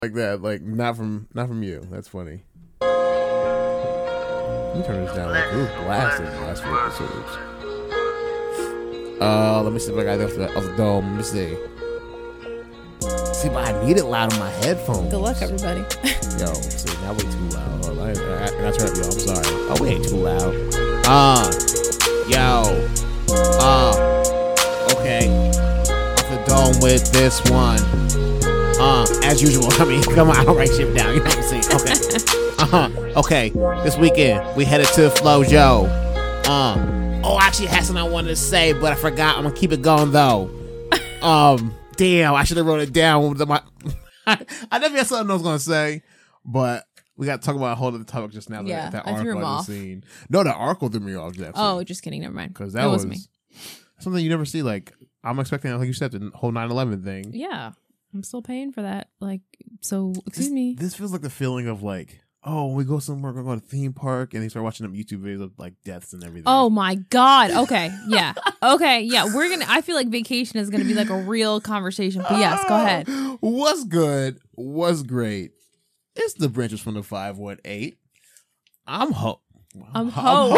like that. Like not from you. That's funny. Let me turn this down. Like, it was blasting the last few episodes. Let me see if I got it off the dome. Let me see. See, but I need it loud on my headphones. Good luck, everybody. Yo, see, now we too loud. I turn up, yo. I'm sorry. Oh, we ain't too loud. Okay. Off the dome with this one. As usual. I mean, come on, I'll write shit down. You know what I'm saying? Okay. Okay. This weekend, we headed to Flojo. Actually, I had something I wanted to say, but I forgot. I'm gonna keep it going though. Damn, I should have wrote it down. I never had something I was gonna say, but we got to talk about a whole other topic just now. Yeah, that I threw him arc off. scene. No, the arc threw me off. Actually. Oh, just kidding. Never mind. Because that was me. something you never see. Like I'm expecting, like you said, the whole 9/11 thing. Yeah, I'm still paying for that. Like, so excuse me. This feels like the feeling of like, oh, we go somewhere, we're going to a theme park, and they start watching them YouTube videos of like deaths and everything. Oh my God. Okay. Yeah. Okay. Yeah. I feel like vacation is gonna be like a real conversation. But yes, go ahead. What's good? What's great? It's the branches from the 518. I'm Ho. I'm Ho.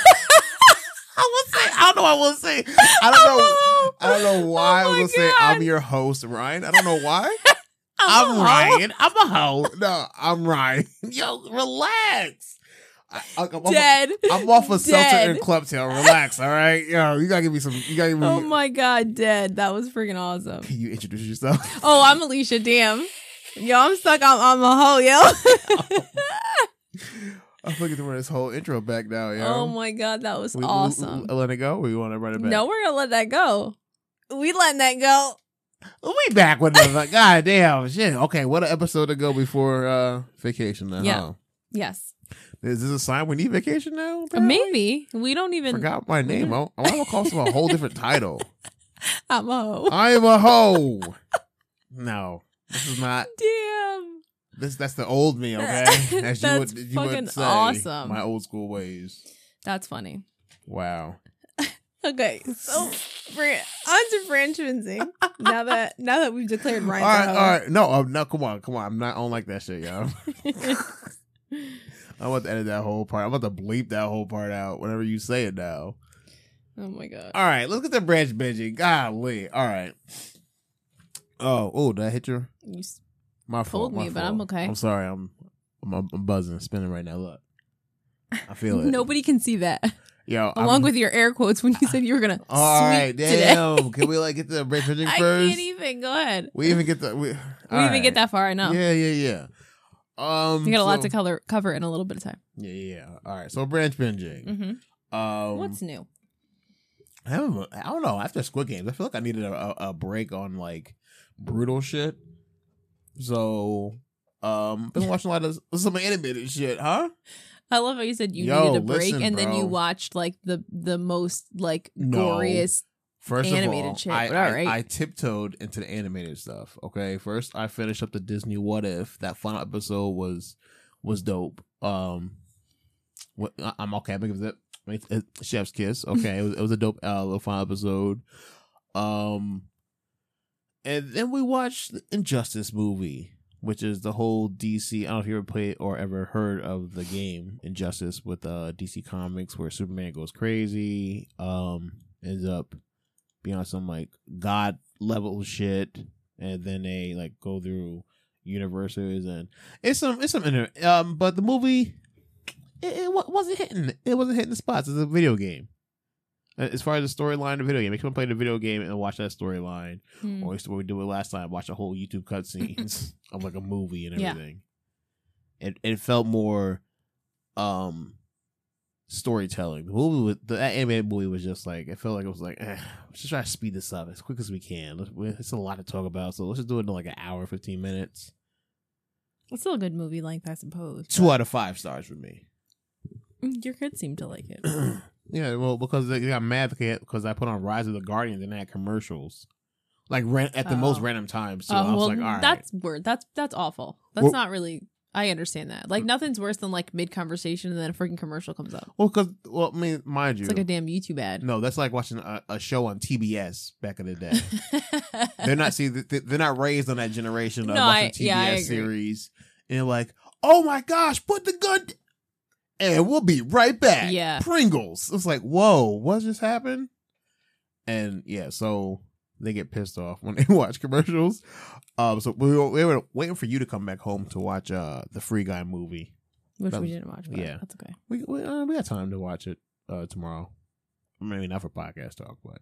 I don't know what I want to say. I don't know why I was going to say I'm your host, Ryan. I don't know why. I'm Ryan. I'm a hoe. No, I'm Ryan. Yo, relax. Dead. I'm off of Seltzer and Clubtail. Relax, all right? Yo, you gotta give me some. You gotta give me. Oh my God, dead. That was freaking awesome. Can you introduce yourself? Oh, I'm Alicia. Damn. Yo, I'm stuck. I'm a hoe, yo. I'm looking to run this whole intro back now, yo. Oh my God, that was awesome. We let it go, or you want to run it back? No, we're gonna let that go. We letting that go. We back with another. God damn shit. Okay, what an episode to go before vacation now. Yeah. Huh? Yes. Is this a sign we need vacation now? Apparently? Maybe. We don't even. Forgot my name. I want to call some a whole different title. I'm a hoe. I'm a hoe. No, this is not. Damn. That's the old me, okay? As That's you fucking would say, awesome. My old school ways. That's funny. Wow. Okay, so on to franchising. now that we've declared Ryan. All right. No, come on. I'm not on like that shit, yo. I'm about to edit that whole part. I'm about to bleep that whole part out whenever you say it now. Oh my God. All right, let's get the branch binging. Golly. All right. Oh, did I hit your? You My told fault. me, but I'm okay. I'm sorry. I'm buzzing, spinning right now. Look, I feel it. Nobody can see that. Yo, along with your air quotes when you said you were gonna. All right, damn. Today. Can we like get the branch binging I first? can't even. Go ahead. We even get the. We even get that far. I know. Yeah. You got a lot to cover in a little bit of time. Yeah. All right, so branch binging. Mm-hmm. What's new? I don't know. After Squid Games, I feel like I needed a break on like brutal shit. So, been watching a lot of some animated shit, huh? I love how you said you needed a break, listen, and then bro. you watched like the most like goriest. First animated of all, shit. But all right. I tiptoed into the animated stuff. Okay, first I finished up the Disney What If. That final episode was dope. I'm okay. I'm gonna give it Chef's Kiss. Okay, it was a dope little final episode. And then we watched the Injustice movie, which is the whole DC. I don't know if you ever played or ever heard of the game Injustice with DC Comics, where Superman goes crazy, ends up being on some like god level shit, and then they like go through universes, and it's some but the movie it wasn't hitting the spots. It's a video game. As far as the storyline of the video game, if you want to play the video game and watch that storyline, or at we did it last time, watch the whole YouTube cutscenes of like a movie and everything. Yeah. It felt more storytelling. The animated movie was just like, it felt like it was like, let's just try to speed this up as quick as we can. It's a lot to talk about, so let's just do it in like an hour, 15 minutes. It's still a good movie length, I suppose. 2 out of 5 stars for me. Your kids seem to like it. Yeah, well, because they got mad because I put on Rise of the Guardians and they had commercials, like at the most random times. So I was like, all right, that's weird. That's awful. That's not really I understand that. Like, nothing's worse than like mid conversation and then a freaking commercial comes up. Well, I mean, mind you, It's like a damn YouTube ad. no, that's like watching a show on TBS back in the day. They're not raised on that generation of watching TBS series, and they're like, oh my gosh, put the gun, and we'll be right back. Yeah, Pringles. It's like, whoa, what just happened? And yeah, so they get pissed off when they watch commercials. So we were waiting for you to come back home to watch the Free Guy movie, which we didn't watch. But yeah, that's okay. We got time to watch it tomorrow. Maybe not for podcast talk, but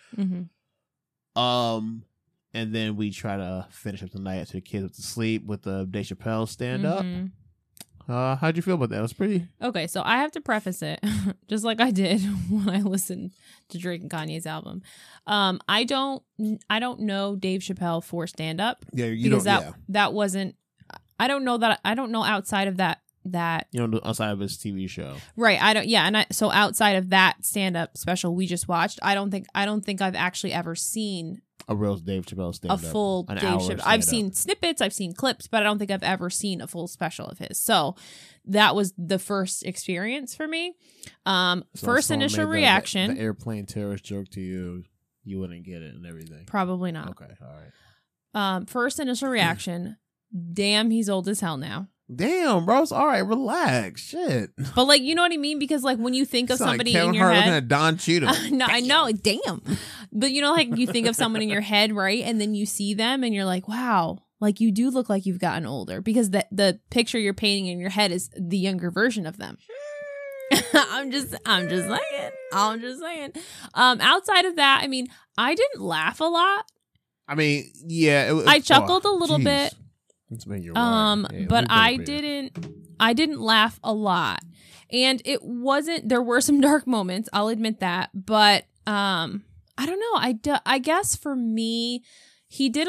and then we try to finish up the night after the kids went to sleep with the Dave Chappelle stand up. How'd you feel about that? It was pretty okay. So I have to preface it just like I did when I listened to Drake and Kanye's album. I don't know Dave Chappelle for stand up. Yeah, you because that wasn't. I don't know outside of that. You know, outside of his TV show, right? I don't. Yeah, and so outside of that stand up special we just watched, I don't think I've actually ever seen a real Dave Chappelle stand up, a full Dave Chappelle. I've seen snippets, I've seen clips, but I don't think I've ever seen a full special of his. So that was the first experience for me. First initial reaction, the airplane terrorist joke to you, you wouldn't get it and everything. Probably not. Okay, all right. First initial reaction, damn, he's old as hell now. Damn, bro, it's all right. Relax, shit. But like, you know what I mean? Because like when you think of somebody like in your head, looking at Don Cheadle. No, I know, damn. But you know, like you think of someone in your head, right? And then you see them, and you're like, wow, like you do look like you've gotten older because the picture you're painting in your head is the younger version of them. I'm just saying. Outside of that, I mean, I didn't laugh a lot. I mean, yeah, I chuckled a little bit. Yeah, but I didn't laugh a lot, and it wasn't. There were some dark moments, I'll admit that, but I don't know. I guess for me, he did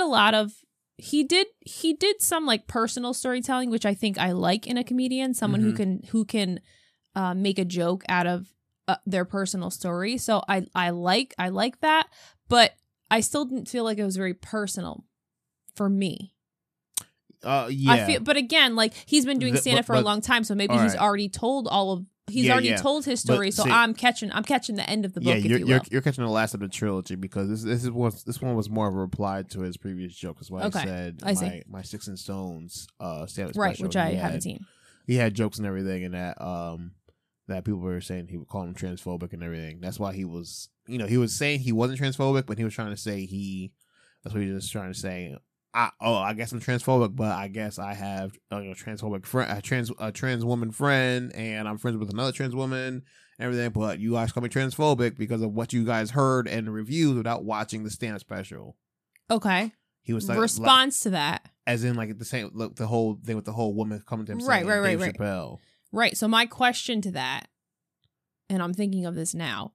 some like personal storytelling, which I think I like in a comedian, someone who can make a joke out of their personal story. So I like that, but I still didn't feel like it was very personal for me. Yeah. I feel, but again, like he's been doing stand-up for a long time, so maybe he's already told already told his story. So I'm catching the end of the book. Yeah, you're catching the last of the trilogy because this one was more of a reply to his previous joke. That's why I said my Sticks and Stones stand-up special, right, which I haven't seen. He had jokes and everything, and that people were saying he would call him transphobic and everything. That's why he was saying he wasn't transphobic, but he was trying to say that's what he was trying to say. I guess I'm transphobic, but I guess I have a transphobic friend, a trans woman friend, and I'm friends with another trans woman and everything. But you guys call me transphobic because of what you guys heard in the reviews without watching the stand-up special. Okay. He was like, response to that, as in like the whole thing with the whole woman coming to him saying Dave Chappelle. Right. So my question to that, and I'm thinking of this now,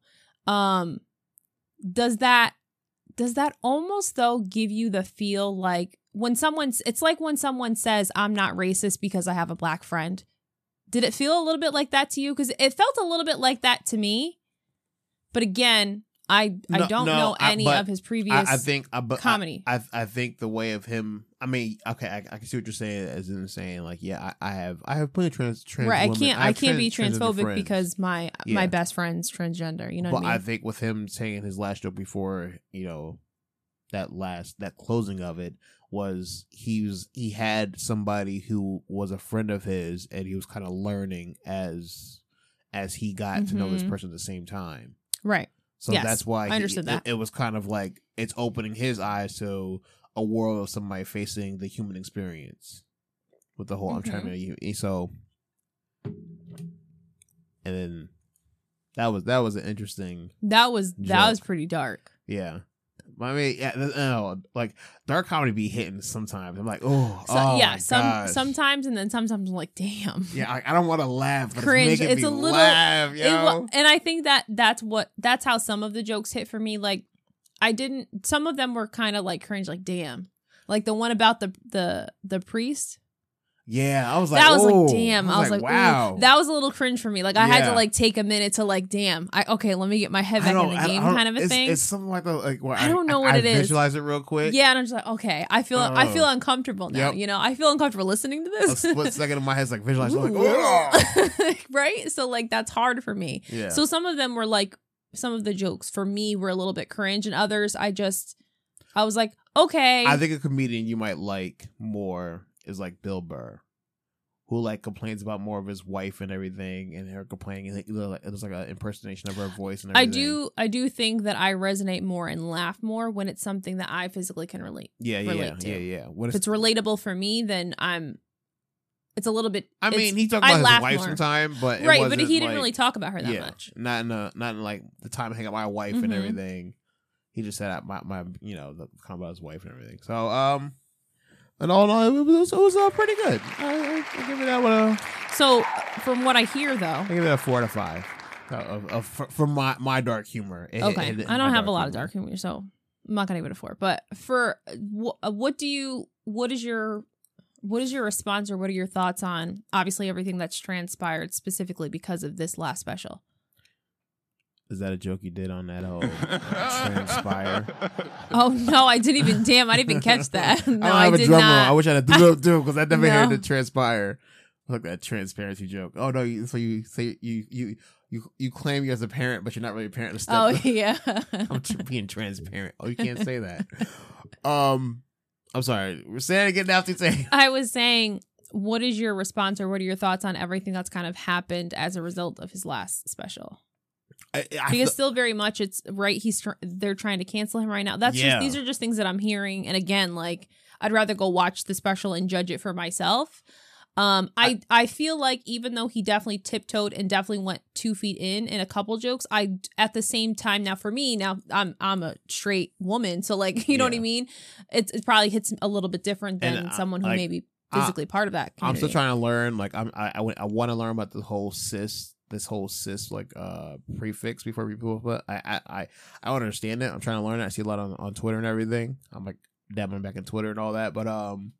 does that almost though give you the feel like it's like when someone says I'm not racist because I have a black friend? Did it feel a little bit like that to you? Because it felt a little bit like that to me. But again, I don't know any of his previous comedy. I think the way of him. I mean, okay, I can see what you're saying, as in saying like, yeah, I have plenty of trans right. women. I can't be transphobic because my best friend's transgender. You know what I mean? I think with him saying his last joke before, that closing of it was he had somebody who was a friend of his, and he was kind of learning as he got to know this person at the same time. Right. So that's why I understood that. It was kind of like it's opening his eyes to a world of somebody facing the human experience with the whole I'm trying to so, and then that was an interesting. That was pretty dark. Yeah. I mean, like dark comedy be hitting sometimes. I'm like, sometimes, and then sometimes I'm like, damn. Yeah, I don't want to laugh, but cringe. It's a little laugh, yo. And I think that's how some of the jokes hit for me. Like, some of them were kind of like cringe, like damn, like the one about the priest. Yeah, I was like, that was oh. like, damn. I was like, wow. ooh. That was a little cringe for me. Like I had to Yeah. like take a minute to like, damn. Okay, let me get my head back in the game, kind of a thing. It's something like where I don't know what it is. Visualize it real quick. Yeah, and I'm just like, okay, I feel uncomfortable now. Yep. You know, I feel uncomfortable listening to A this. split second in my head's like visualize. I'm like, Ooh. oh. Right? So like that's hard for me. Yeah. So some of them were like, some of the jokes for me were a little bit cringe, and others I was like, okay. I think a comedian you might like more is like Bill Burr, who like complains about more of his wife and everything, and her complaining. It was like an impersonation of her voice and everything. I do think that I resonate more and laugh more when it's something that I physically can relate to. Yeah. If it's relatable for me, then it's a little bit. I mean, he talked about his wife sometime, but right, but he didn't really talk about her that much. Not in like the time I hang out with my wife and everything. He just said my the comment about his wife and everything. So and all in all, it was pretty good. I give it that one. So from what I hear, though, I give it a 4 out of 5 from my dark humor. Okay, I don't have a lot of dark humor, so I'm not gonna give it a 4. But for what is your response, or what are your thoughts on obviously everything that's transpired specifically because of this last special? Is that a joke you did on that whole transpire? Oh no, I didn't even catch that. No, I don't have a drum roll. I wish I had a do because I never No. heard the transpire. Look, that transparency joke. Oh no, so you say you claim you as a parent, but you're not really a parent. Oh yeah, I'm being transparent. Oh, you can't say that. I'm sorry. We're saying it again now. I was saying, what is your response, or what are your thoughts on everything that's kind of happened as a result of his last special? Because still very much it's right. They're trying to cancel him right now. These are just things that I'm hearing. And again, like I'd rather go watch the special and judge it for myself. I feel like even though he definitely tiptoed and definitely went 2 feet in a couple jokes, at the same time, now for me, I'm a straight woman, so like you know what I mean. It probably hits a little bit different than someone who may be physically part of that community. I'm still trying to learn. Like I want to learn about the whole cis. This whole cis like prefix before people, but I don't understand it. I'm trying to learn it. I see a lot on Twitter and everything. I'm like dabbling back in Twitter and all that, but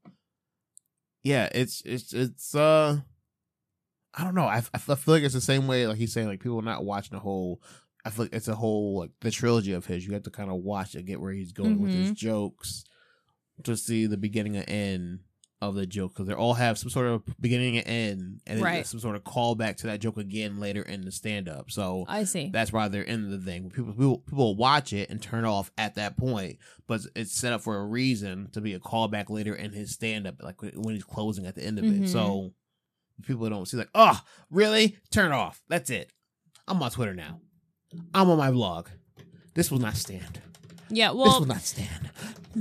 yeah, it's I don't know. I feel like it's the same way like he's saying like people are not watching the whole. I feel like it's a whole like the trilogy of his. You have to kind of watch and get where he's going with his jokes to see the beginning and end of the joke, because they all have some sort of beginning and end, and right. Some sort of callback to that joke again later in the stand-up. So I see that's why they're in the thing. People watch it and turn off at that point, but it's set up for a reason to be a callback later in his stand-up, like when he's closing at the end of it. So people don't see like, oh, really? Turn off. That's it. I'm on Twitter now. I'm on my blog. This will not stand. Yeah, well, this will not stand.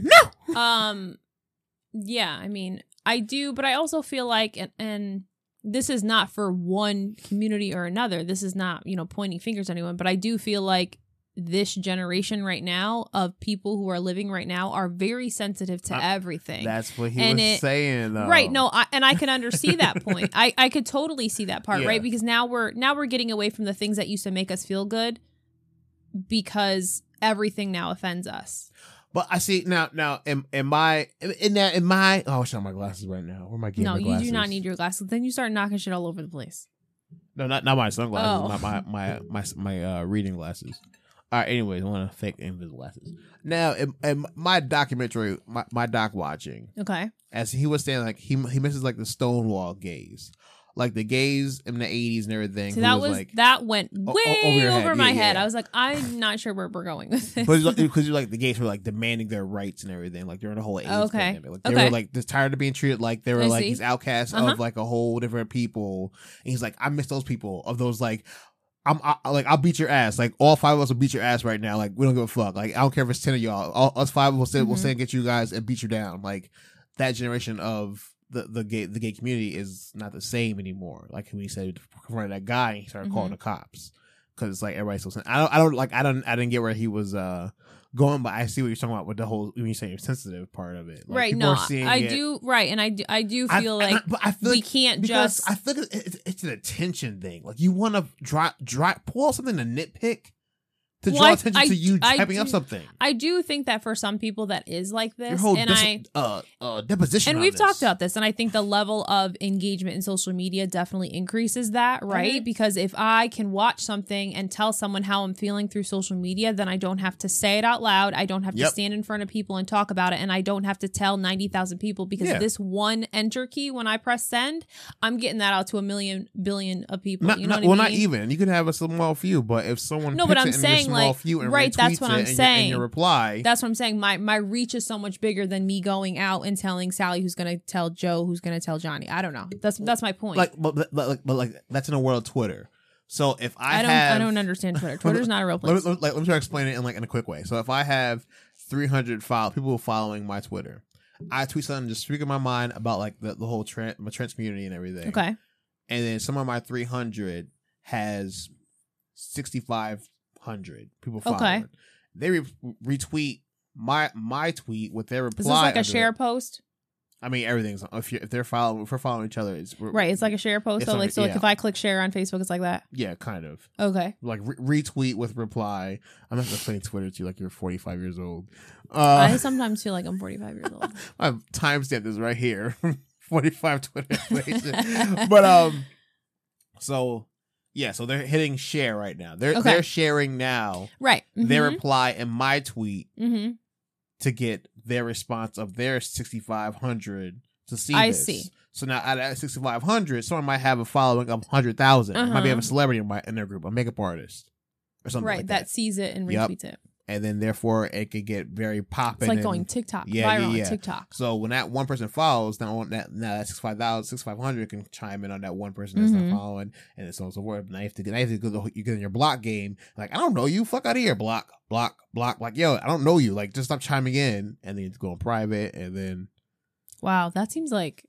No. Yeah, I mean, I do, but I also feel like, and this is not for one community or another. This is not, pointing fingers at anyone, but I do feel like this generation right now of people who are living right now are very sensitive to everything. That's what he was saying, though. Right. No, and I can see that point. I could totally see that part, right? Because now we're getting away from the things that used to make us feel good, because everything now offends us. But I see now in my oh, I wish I had my glasses right now. Where am I getting my glasses? No, you do not need your glasses. Then you start knocking shit all over the place. No, not my sunglasses. Oh. My reading glasses. All right. Anyways, I want to fake invisible glasses. Now, in my documentary, my doc watching. Okay. As he was saying, like he misses like the Stonewall gays. Like the gays in the 80s and everything. So that went way over my head. I was like, I'm not sure where we're going with this. Because the gays were like demanding their rights and everything, like during the whole AIDS pandemic. Like, they were like just tired of being treated like they were like these outcasts of like a whole different people. And he's like, I miss those people, of those like, I'll beat your ass. Like all 5 of us will beat your ass right now. Like we don't give a fuck. Like I don't care if it's 10 of y'all. Us 5 will stand and get you guys and beat you down. Like that generation of the gay community is not the same anymore. Like when he said confronted that guy, and he started calling the cops, because it's like everybody's so sensitive. I didn't get where he was going, but I see what you're talking about with the whole, when you say you're sensitive part of it. Like, right. No, I do. Right. And I do feel like we can't just. I feel like it's an attention thing. Like you want to pull out something to nitpick, to Well, draw attention to you typing up something. I do think that for some people that is like this. Your whole and deposition. And on we've this. talked about this, and I think the level of engagement in social media definitely increases that, right? Mm-hmm. Because if I can watch something and tell someone how I'm feeling through social media, then I don't have to say it out loud. I don't have to stand in front of people and talk about it, and I don't have to tell 90,000 people because this one enter key, when I press send, I'm getting that out to a million billion of people. You know what I mean? Not even. You could have a small few, but if someone no, but I'm saying small few and right, that's what I'm saying. In your reply, that's what I'm saying. My reach is so much bigger than me going out and telling Sally who's going to tell Joe who's going to tell Johnny. I don't know. That's my point. But that's in the world of Twitter. So if I don't understand Twitter. Twitter's not a real place. Let me try to explain it in a quick way. So if I have 300 people following my Twitter, I tweet something just speaking my mind about like the whole my trans community and everything. Okay. And then some of my 300 has 6,500 people following. Okay. They retweet my tweet with their reply. Is this like a share post? I mean, everything's if we're following each other, it's right. It's like a share post. So like if I click share on Facebook, it's like that. Yeah, kind of. Okay. Like retweet with reply. I'm not explaining Twitter to you like you're 45 years old. I sometimes feel like I'm 45 years old. I've timestamped this right here. 45 Twitter information. But so yeah, so they're hitting share right now. They're sharing now. Right. Mm-hmm. Their reply in my tweet to get their response of their 6,500 to see this. I see. So now out of that 6,500, someone might have a following of 100,000. Might be have a celebrity in their group, a makeup artist or something like that. That sees it and retweets it. And then therefore it could get very popping. It's like going TikTok, viral on TikTok. So when that one person follows, now that 6,500 can chime in on that one person that's not following, and so on and so forth. Now you have to you get in your block game. Like, I don't know you, fuck out of here, block. Like, yo, I don't know you. Like, just stop chiming in, and then you go in private, and then. Wow, that seems like.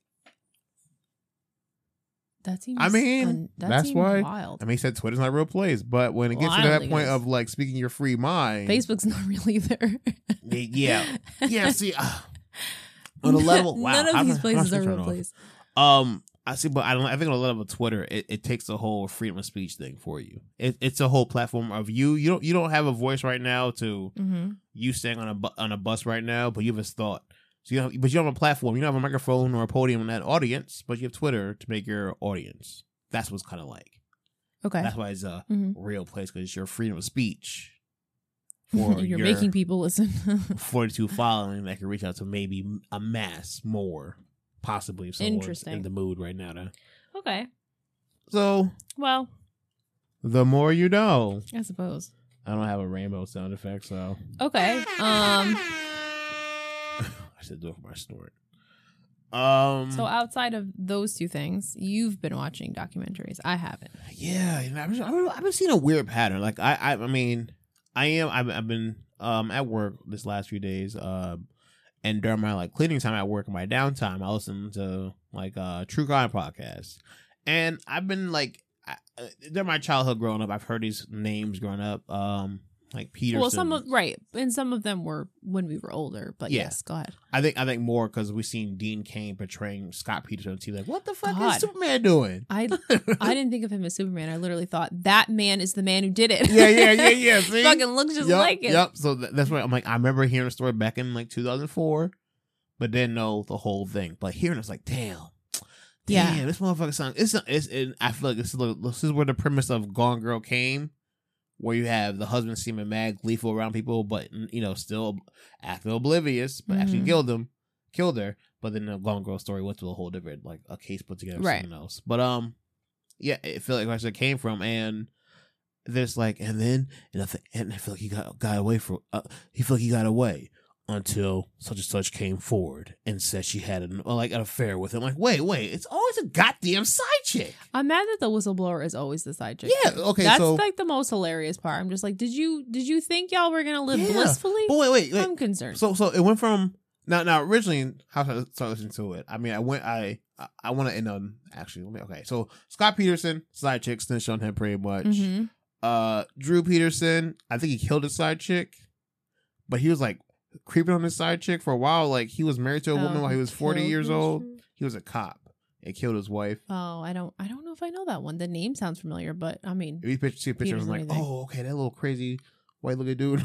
That's why wild. I mean, he said Twitter's not a real place, but when it gets to that point of like speaking your free mind, Facebook's not real either. yeah. See, on a level, wow, none of these places are real places. I see, but I think on a level of Twitter, it takes the whole freedom of speech thing for you. It's a whole platform of you. You don't have a voice right now to you staying on a bus right now, but you have a thought. So you don't have a platform. You don't have a microphone or a podium in that audience, but you have Twitter to make your audience. That's what's kind of like. Okay. That's why it's a real place, because it's your freedom of speech. You're making people listen. 42 following that can reach out to maybe a mass more, possibly if someone's in the mood right now. Okay. So. Well. The more you know. I suppose. I don't have a rainbow sound effect, so. Okay. I should do it for my snort. So outside of those two things, you've been watching documentaries. I haven't. Yeah, I've been seeing a weird pattern. Like I've been at work this last few days. And during my like cleaning time at work and my downtime, I listen to like true crime podcasts. And I've been like during my childhood growing up, I've heard these names growing up. Like Peterson. Well, and some of them were when we were older. But yes, go ahead. I think more because we've seen Dean Cain portraying Scott Peterson on TV. Like, what the fuck is Superman doing? I didn't think of him as Superman. I literally thought that man is the man who did it. Yeah. See? Fucking looks just like him. Yep. So that's why I'm like, I remember hearing the story back in like 2004, but didn't know the whole thing. But hearing it's like, damn, this motherfucker sounds. I feel like this is where the premise of Gone Girl came. Where you have the husband seeming mad, gleeful around people, but still acting oblivious, but actually killed her. But then the Gone Girl story went to a whole different, like a case put together, with something else. But it felt like where it came from, and there's like, and I feel like he got away he felt like he got away until such and such came forward and said she had an affair with him. Like, wait, it's always a goddamn side chick. I'm mad that the whistleblower is always the side chick. Yeah, okay, that's like the most hilarious part. I'm just like, did you think y'all were gonna live blissfully? But wait. I'm concerned. So it went from now originally how should I start listening to it? I mean, I want to end on actually. Okay, so Scott Peterson, side chick, snitched on him pretty much. Drew Peterson, I think he killed his side chick, but he was like creeping on his side chick for a while. Like, he was married to a woman while he was 40 years old. He was a cop and killed his wife. Oh, I don't know if I know that one. The name sounds familiar, but I mean, if you see a picture, I'm like, oh, okay, that little crazy white looking dude.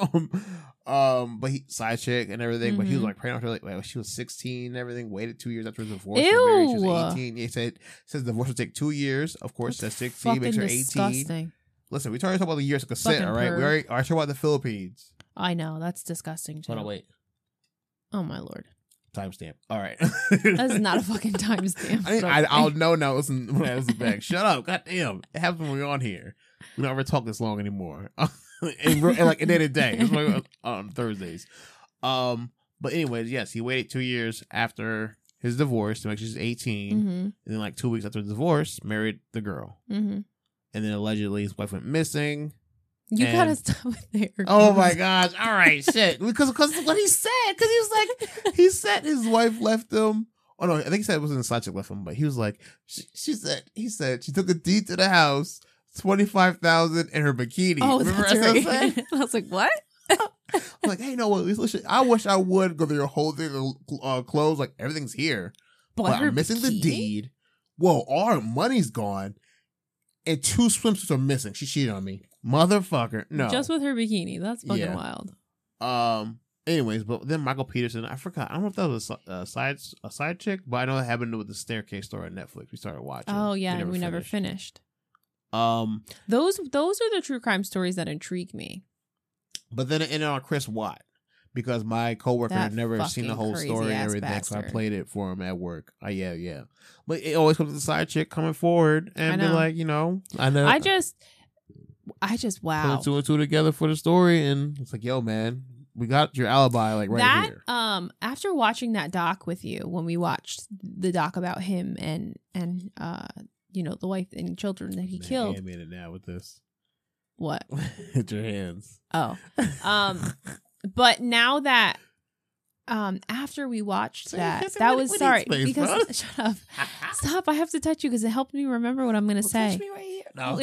But he side chick and everything. But he was like pregnant after like she was 16 and everything. Waited 2 years after his divorce. Married, she was 18. He says divorce will take 2 years. Of course, that's 16 makes her 18. Disgusting. Listen, we already talked about the years of consent. All right, we already talked about the Philippines. I know that's disgusting too. Hold on, wait. Oh my lord. Timestamp. All right. That's not a fucking timestamp. I'll know now. Listen, when I listen back. Shut up. God damn. It happens when we're on here. We don't ever talk this long anymore. and like at the end of the day. It's like on Thursdays. But anyways, yes, he waited 2 years after his divorce to make sure she's 18. And then like 2 weeks after the divorce, married the girl. And then allegedly his wife went missing. You gotta stop it there. Oh my gosh! All right, shit. Because what he said, because he was like, he said his wife left him. Oh no, I think he said it wasn't side chick left him, but he was like, he said she took a deed to the house, $25,000 in her bikini. Oh, remember that's right. I was like, what? I'm like, hey, you know what? Listen, I wish I would go through your whole thing of clothes. Like everything's here, but I'm missing the deed. Whoa, all her money's gone, and 2 swimsuits are missing. She cheated on me. Motherfucker, no. Just with her bikini. That's fucking wild. Anyways, but then Michael Peterson, I forgot. I don't know if that was a side chick, but I know that happened with the Staircase story on Netflix. We started watching. Oh yeah, we never finished. Those are the true crime stories that intrigue me. But then it ended on Chris Watt because my coworker had never seen the whole story and everything, bastard. so I played it for him at work. Yeah. But it always comes to the side chick coming forward and be like, I know. I just wow. Put 2 and 2 together for the story, and it's like, yo, man, we got your alibi like right here. After watching that doc with you, when we watched the doc about him and the wife and children that he killed. Animated now with this. What? Hit your hands. Oh, but now that after we watched that was sorry because shut up, stop. I have to touch you because it helped me remember what I'm gonna say. Touch me right here. No.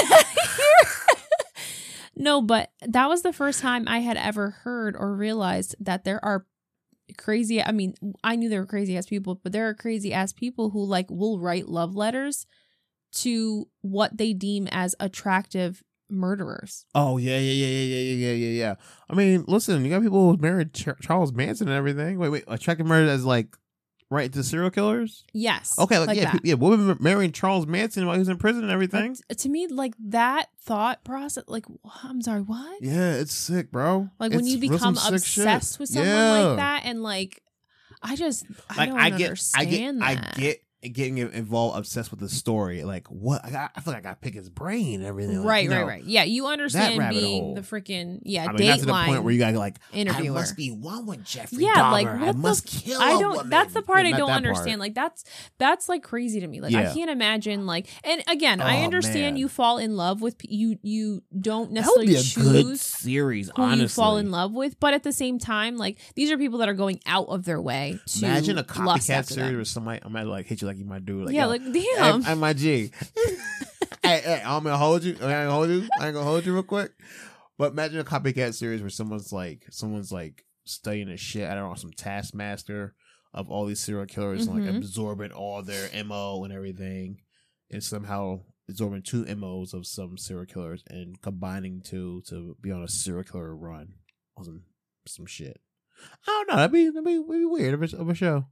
No, but that was the first time I had ever heard or realized that there are crazy. I mean, I knew there were crazy ass people, but there are crazy ass people who like will write love letters to what they deem as attractive murderers. Oh yeah. I mean, listen, you got people who married Charles Manson and everything. Wait, attractive murder as like right to serial killers? Yes. Okay, women marrying Charles Manson while he was in prison and everything. But to me, like that thought process, like I'm sorry, what? Yeah, it's sick, bro. Like when you become obsessed with someone like that, and like I don't understand that. I get getting involved, obsessed with the story. Like what? I feel like I gotta pick his brain and everything. Like, right. Yeah, you understand being hole. The freaking I mean, that's to the point where you gotta like interviewer. I must be one with Jeffrey Dahmer. Like I must kill a woman. That's the part I don't understand. Like that's like crazy to me. Like I can't imagine. Like, and again, I understand you fall in love with you don't necessarily choose a good series. Who honestly, you fall in love with, but at the same time, like these are people that are going out of their way to imagine a copycat series where somebody I might like hit you like you might do. Like, yeah, like damn. I'm my G. hey, I'm gonna hold you. I ain't gonna hold you real quick. But imagine a copycat series where someone's like studying the shit. I don't know, some taskmaster of all these serial killers and like absorbing all their MO and everything, and somehow absorbing 2 MOs of some serial killers and combining 2 to be on a serial killer run on some shit. I don't know. That'd be weird of a show.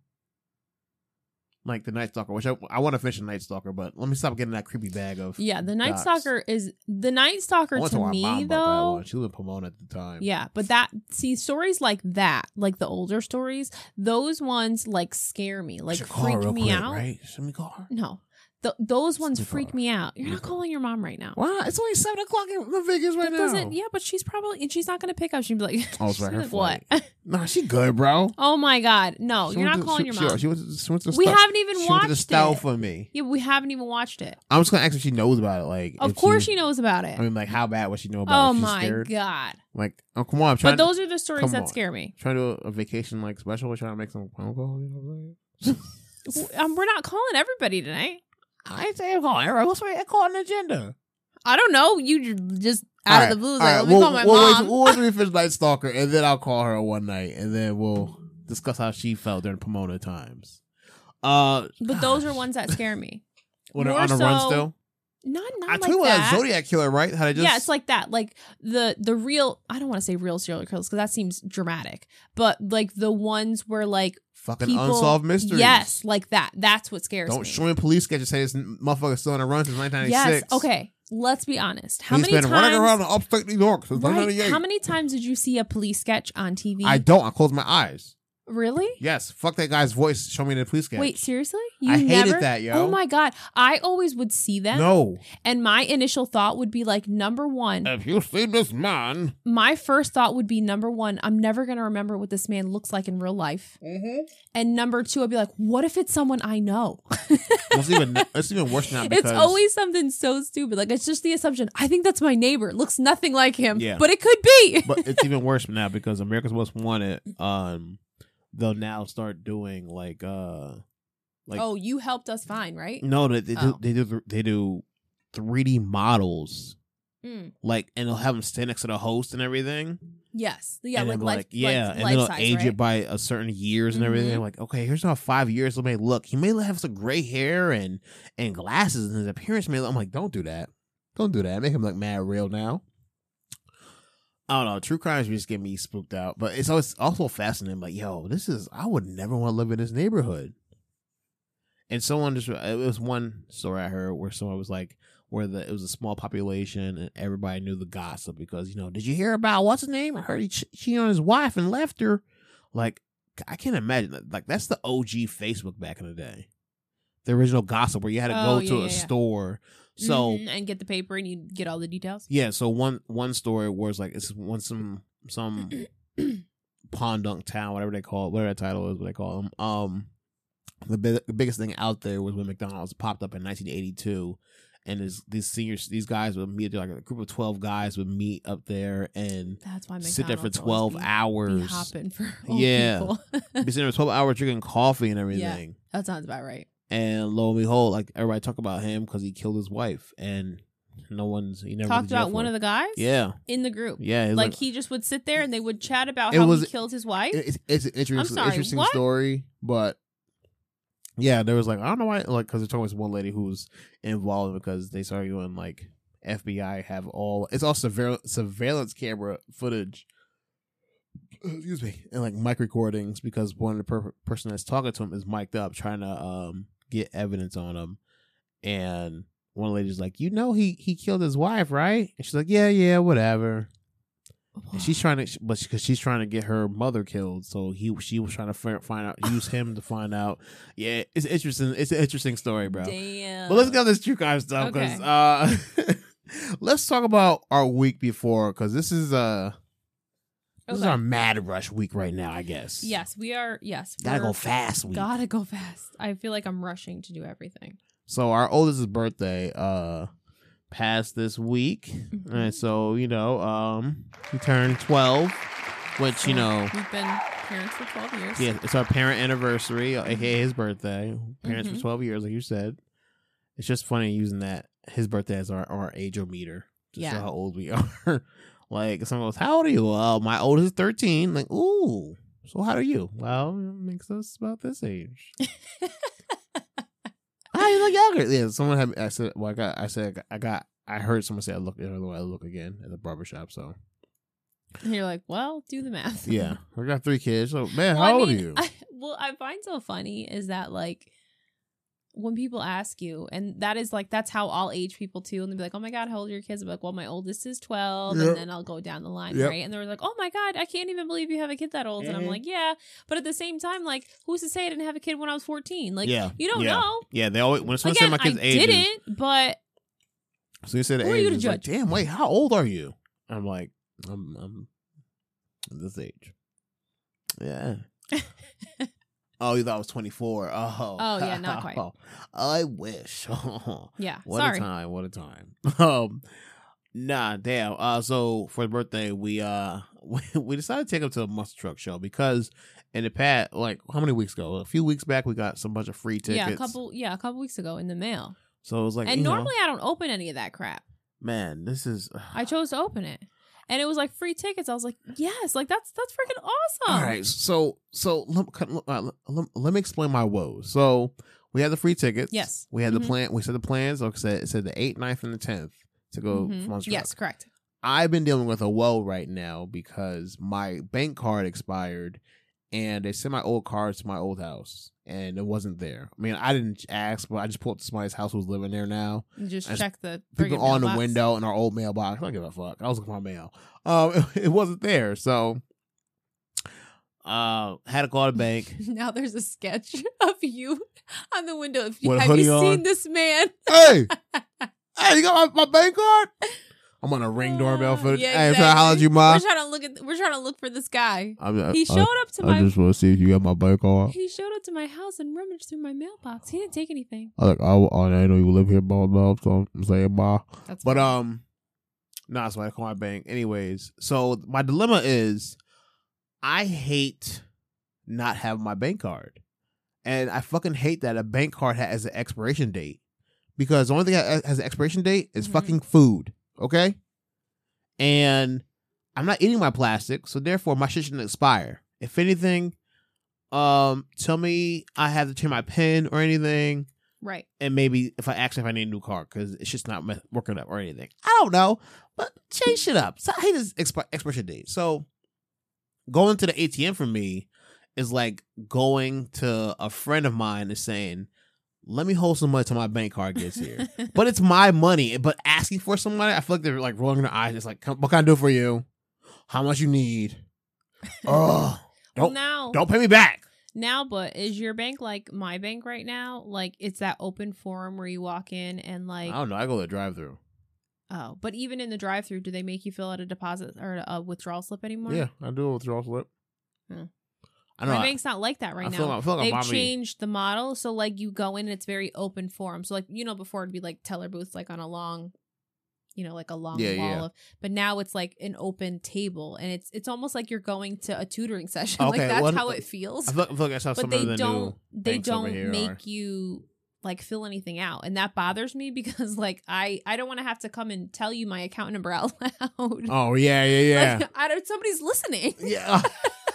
Like the Night Stalker, which I want to finish the Night Stalker, but let me stop getting that creepy bag of. Yeah, the Night Stalker is the Night Stalker to me though. She lived in Pomona at the time. Yeah, but stories like that, like the older stories, those ones like scare me, like freak me out. Right? Should we call her? No. Those ones freak me out. You're not calling your mom right now. Why? It's only 7 o'clock in Vegas right now. Yeah, but she's not going to pick up. She'd be like, oh, it's right. Her what? Nah, she good, bro. Oh my God. No, you're not calling your mom. She went to we haven't even watched it. She went to the style for me. Yeah, we haven't even watched it. I'm just going to ask if she knows about it. Like, of course she knows about it. I mean, like, how bad would she know about it? Oh my God. Like, oh, come on. I'm trying but those are the stories that scare me. Trying to do a vacation like special. We're trying to make some phone calls. You know what I'm saying? We're not calling everybody tonight. I ain't saying call everybody. What's my call an agenda? I don't know. You just out of the blue. Like, let me call my mom. We'll wait till we finish Night Stalker, and then I'll call her one night, and then we'll discuss how she felt during Pomona times. But those are ones that scare me. When they're on the run still? Not I like told you about that. that Zodiac killer, right? How they just Yeah, it's like that. Like the real, I don't want to say real serial killers because that seems dramatic, but like the ones where like fucking people, unsolved mysteries. Yes, like that. That's what scares me. Don't show me police sketches say this motherfucker's still on the run since 1996. Yes. Okay. Let's be honest. How He's many been running around times? in upstate New York since Right. 1998. How many times did you see a police sketch on TV? I don't. I close my eyes. Really? Yes. Fuck that guy's voice. Show me the police sketch. Wait, seriously? I hated never? that, yo. Oh my God. I always would see them. No. And my initial thought would be like, number one, If you see this man. my first thought would be number one, I'm never going to remember what this man looks like in real life. Mm-hmm. And number two, I'd be like, what if it's someone I know? It's even worse now because It's always something so stupid. Like, it's just the assumption. I think that's my neighbor. Looks nothing like him. Yeah. But it could be. But it's even worse now because America's Most Wanted, they'll now start doing like oh, you helped us find, right? no, they do 3D models. Like, and they'll have them stand next to the host and everything. Yes. Yeah, and like they'll be life, yeah, like and life they'll size, age right? it by a certain years and everything. Like, okay, here's how 5 years it may look. He may have some gray hair and glasses, and his appearance may. I'm like, don't do that. Don't do that. Make him look mad real now. I don't know. True crimes just get me spooked out, but it's always also fascinating. Like, yo, I would never want to live in this neighborhood. And someone it was one story I heard where someone was like, it was a small population and everybody knew the gossip because, did you hear about what's his name? I heard he cheated on his wife and left her. Like, I can't imagine that. Like, that's the OG Facebook back in the day. The original gossip where you had to go to a store. So and get the paper and you get all the details. Yeah, so one story was like it's when some Pondunk town, whatever they call it, whatever that title is, what they call them. The biggest thing out there was when McDonald's popped up in 1982, and these guys would meet, like a group of 12 guys would meet up there and that's why sit there for McDonald's 12 hours. Be hopping for old people. Be people. sitting there for 12 hours drinking coffee and everything. Yeah, that sounds about right. And lo and behold, like everybody talk about him because he killed his wife, and he never talked about one of the guys. Yeah, in the group. Yeah, like he just would sit there and they would chat about how he killed his wife. It's an interesting story, but yeah, there was like I don't know why, like because they're talking about one lady who was involved because they started doing like FBI have it's all surveillance camera footage. Excuse me, and like mic recordings because one of the person that's talking to him is mic'd up trying to get evidence on him, and one lady's like, he killed his wife, right? And she's like, yeah, whatever. And she's trying to, because she's trying to get her mother killed, so she was trying to find out, use him to find out. Yeah, it's interesting. It's an interesting story, bro. Damn. But let's get on this true crime stuff because let's talk about our week before because this is This is our mad rush week right now, I guess. Yes, we are. Yes. Gotta go fast week. Gotta go fast. I feel like I'm rushing to do everything. So our oldest's birthday passed this week. Mm-hmm. And so, he turned 12, which, we've been parents for 12 years. Yeah, it's our parent anniversary, aka his birthday. Parents for 12 years, like you said. It's just funny using his birthday as our age-o-meter to show how old we are. Like, someone goes, how old are you? Well, my oldest is 13. Like, ooh. So how are you? Well, it makes us about this age. You look younger. Yeah, someone had. I said, well, I heard someone say I look again at the barbershop. So and you're like, well, do the math. Yeah, I got 3 kids. So man, how old are you? I find so funny is that like when people ask you, and that's how I'll age people too, and they'll be like, oh my God, how old are your kids? I'm like, well, my oldest is 12, and then I'll go down the line, right? And they're like, oh my God, I can't even believe you have a kid that old. And I'm like, yeah, but at the same time, like, who's to say I didn't have a kid when I was 14? Like, you don't know. Yeah, they always when someone said my kid's age, didn't, but so you said the age, you to judge? Like, damn, wait, how old are you? I'm like, I'm this age. Yeah. Oh, you thought I was 24. Oh, yeah, not quite. I wish. Yeah, what sorry. What a time. Nah, damn. So for the birthday, we decided to take him to a monster truck show because in the past, like how many weeks ago? A few weeks back, we got some bunch of free tickets. Yeah, a couple weeks ago in the mail. So it was like, and normally I don't open any of that crap. Man, this is. I chose to open it. And it was like free tickets. I was like, yes, like that's freaking awesome. All right, so let me explain my woes. So we had the free tickets. Yes. We had the plan. We said the plans. Like I said, it said the 8th, 9th, and the 10th to go for Monster Yes, Truck. correct. I've been dealing with a woe right now because my bank card expired and they sent my old cards to my old house and it wasn't there. I mean, I didn't ask, but I just pulled up to somebody's house who's living there now. You just I check the people friggin' on the mailbox. window in our old mailbox. I don't give a fuck. I was looking for my mail. It wasn't there. So had to call the bank. Now there's a sketch of you on the window. With a Have hoodie you on? seen this man? Hey, you got my bank card? I'm on a Ring doorbell footage. Yeah, Hey, I'm trying to holler at you, ma. We're trying to look for this guy. I He showed up to my. I just want to see if you got my bank card. He showed up to my house and rummaged through my mailbox. He didn't take anything. I know you live here, blah, blah, so I'm saying bye. That's But, fine. nah, so I call my bank. Anyways, so my dilemma is I hate not having my bank card. And I fucking hate that a bank card has an expiration date. Because the only thing that has an expiration date is fucking food. Okay? And I'm not eating my plastic, so therefore my shit shouldn't expire. If anything, tell me I have to change my PIN or anything. Right. And maybe if I need a new card because it's just not working up or anything. I don't know. But change shit up. So I hate this expiration date. So going to the ATM for me is like going to a friend of mine and saying, let me hold some money till my bank card gets here. But it's my money. But asking for some money, I feel like they're like rolling their eyes. It's like, what can I do for you? How much you need? Oh, don't pay me back. Now, but is your bank like my bank right now? Like it's that open forum where you walk in and like I don't know. I go to the drive-through. Oh, but even in the drive-through, do they make you fill out a deposit or a withdrawal slip anymore? Yeah, I do a withdrawal slip. I know. My bank's not like that right now. I feel like They've changed the model, so like you go in, and it's very open forum. So like before it'd be like teller booths, like on a long, like a long wall of. But now it's like an open table, and it's almost like you're going to a tutoring session. Okay, like that's how it feels. I feel like that's how but some of the new they banks over don't here make are. you like fill anything out, and that bothers me because like I don't want to have to come and tell you my account number out loud. Oh yeah. Like, somebody's listening. Yeah.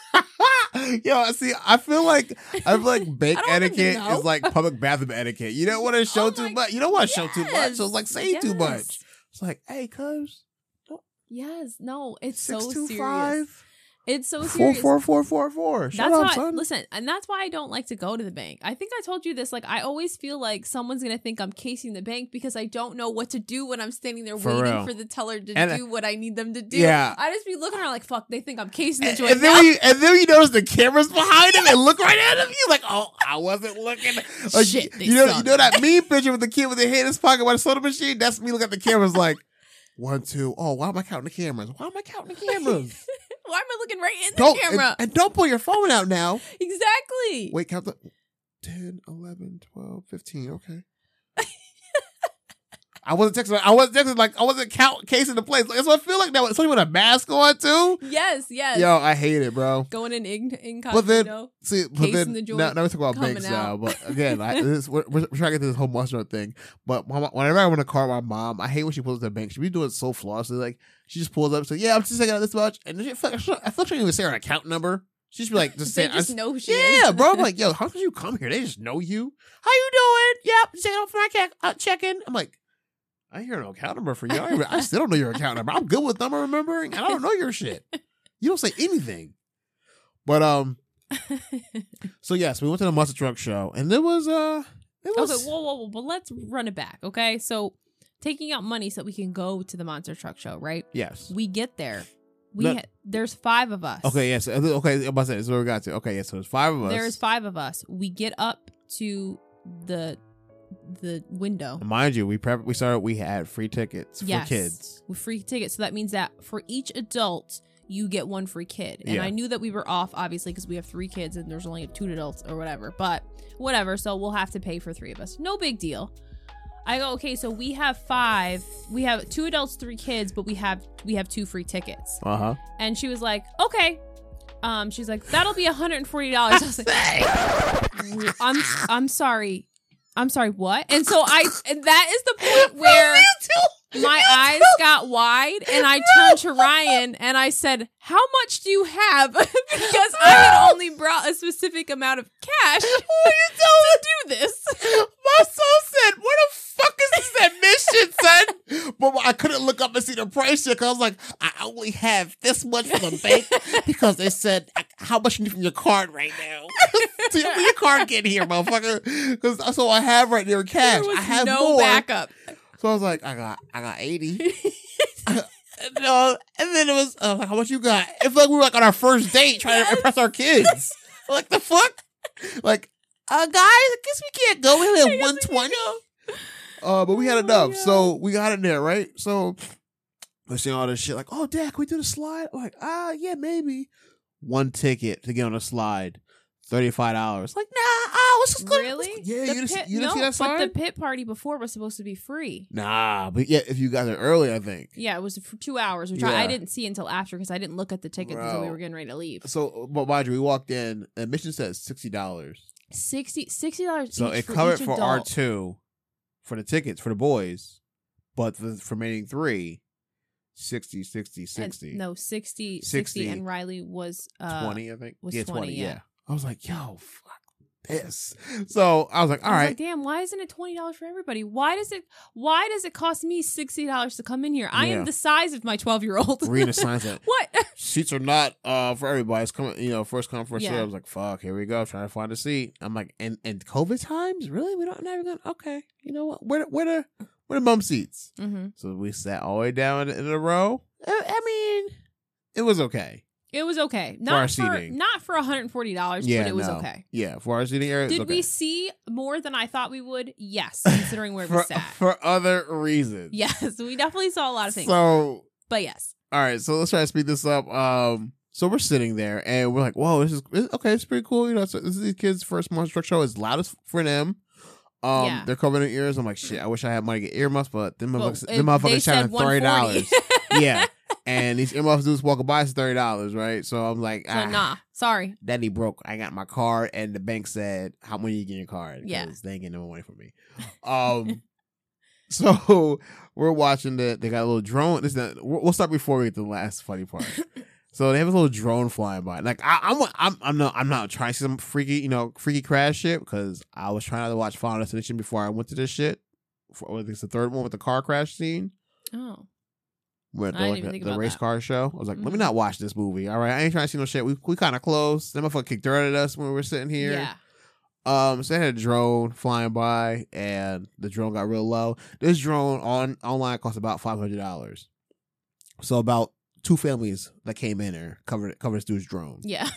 Yo, see, I feel like bank etiquette is like public bathroom etiquette. You don't want to show too much. You don't want to show too much. So it's like saying too much. It's like, hey, cuz. Yes, no, it's so 625 serious. It's so serious. 44444. Shut up, son. Listen, and that's why I don't like to go to the bank. I think I told you this. Like, I always feel like someone's gonna think I'm casing the bank because I don't know what to do when I'm standing there waiting for the teller to do what I need them to do. Yeah, I just be looking around like, fuck, they think I'm casing the joint. And then you notice the cameras behind him and look right at him. You're like, oh, I wasn't looking. Like, shit, you know that meme picture with the kid with their hand in his pocket by the soda machine? That's me looking at the cameras like 1, 2. Oh, why am I counting the cameras? Why am I looking right in the camera? And don't pull your phone out now. Exactly. Wait, count the 10, 11, 12, 15. Okay. I wasn't texting. I wasn't casing the place. That's what I feel like now. Somebody with a mask on too. Yes. Yo, I hate it, bro. Going in incognito. But then, the joint, now we talk about banks now. But again, we're trying to get to this whole monster thing. But whenever I want to call my mom, I hate when she pulls up to the bank. She be doing it so flawlessly. Like she just pulls up and says, "Yeah, I'm just taking out this much," and I feel like she didn't even say her account number. She just be like, just saying, know who she is. Yeah, bro. I'm like, yo, how could you come here? They just know you. How you doing? Yep, just taking off my check-in. I'm like, I hear no account number for you. I still don't know your account number. I'm good with number remembering, and I don't know your shit. You don't say anything. But so yes, we went to the Monster Truck show, and it was okay. Whoa, but let's run it back, okay? So taking out money so that we can go to the Monster Truck show, right? Yes. We get there. There's 5 of us. Okay. Yes. Okay. I'm about to say this is where we got to. Okay. Yes. So there's 5 of us. There's 5 of us. We get up to the window. Mind you, we had free tickets for kids. With free tickets. So that means that for each adult, you get 1 free kid. And I knew that we were off, obviously, because we have 3 kids and there's only 2 adults or whatever. But whatever. So we'll have to pay for 3 of us. No big deal. I go, okay, so we have 5. We have 2 adults, 3 kids, but we have 2 free tickets. Uh-huh. And she was like, okay. She's like, that'll be $140. I was like, I'm sorry. I'm sorry, what? And so and that is the point where my eyes got wide and I turned to Ryan and I said, how much do you have? Because I had only brought a specific amount of cash to do this. My soul said, "Where the fuck is this admission, son?" But I couldn't look up and see the price yet because I was like, I only have this much for the bank because they said, how much you need from your card right now? So your card get here, motherfucker. Because that's all I have right there in cash. There was I have no more. backup. So I was like, I got 80. No, and then I was like, how much you got? It's like we were like on our first date trying to impress our kids. Like the fuck? Like, guys, I guess we can't go. We only have 120. But we had enough. So we got in there, right? So we're seeing all this shit like, oh, Dad, can we do the slide? I'm like, yeah, maybe. One ticket to get on the slide. $35. Like, nah, let's just go. Really? Yeah, you didn't see that slide? But the pit party before was supposed to be free. Nah, but yeah, if you got there early, I think. Yeah, it was for 2 hours, which Yeah. I didn't see until after because I didn't look at the tickets until we Bro. were getting ready to leave. So, but mind you, we walked in, admission says $60. $60 So each it covered each for adult. R2 for the tickets for the boys, but the remaining three, 60, 60, 60. No, 60, 60. and Riley was 20, I think. was yeah, 20, yeah. I was like, yo, fuck this. So I was like, all I was right. like, damn, why isn't it $20 for everybody? Why does it cost me $60 to come in here? I Yeah. am the size of my 12-year-old. Reading the signs that What? seats are not for everybody. It's coming, first come, first serve. Yeah. I was like, fuck, here we go, trying to find a seat. I'm like, and COVID times? Really? We don't not even gonna okay. You know what? Where the bum seats? Mm-hmm. So we sat all the way down in a row. I mean, it was okay. It was okay. our Not seating. for $140, Yeah, but it was no. okay. Yeah, for our seating area, it was Did okay. we see more than I thought we would? Yes, considering where we for, sat. for other reasons. Yes, we definitely saw a lot of things. So, But yes. all right, so let's try to speed this up. So we're sitting there and we're like, whoa, this is okay. It's pretty cool. So this is these kids' first monster truck show. It's loud as for them. Yeah. They're covering their ears. I'm like, shit. I wish I had money to get earmuffs, but them Well, motherfuckers they said charging $30. $140. Yeah, and these earmuffs dudes walking by is $30, right? So I'm like, So nah, sorry. Daddy broke. I got my card, and the bank said, "How much you get your card?" Yeah. They ain't getting no money from me. So we're watching they got a little drone. We'll start before we get to the last funny part. So they have a little drone flying by. Like I'm not trying to see some freaky crash shit because I was trying to watch Final Destination before I went to this shit. I think it's the third one with the car crash scene. Oh. With I didn't even think the about race that. car show. I was like, let me Mhm. not watch this movie. All right, I ain't trying to see no shit. We kind of close. That motherfucker kicked dirt at us when we were sitting here. Yeah. So they had a drone flying by, and the drone got real low. This drone online cost about $500. So about 2 families that came in there covered this dude's drone. Yeah.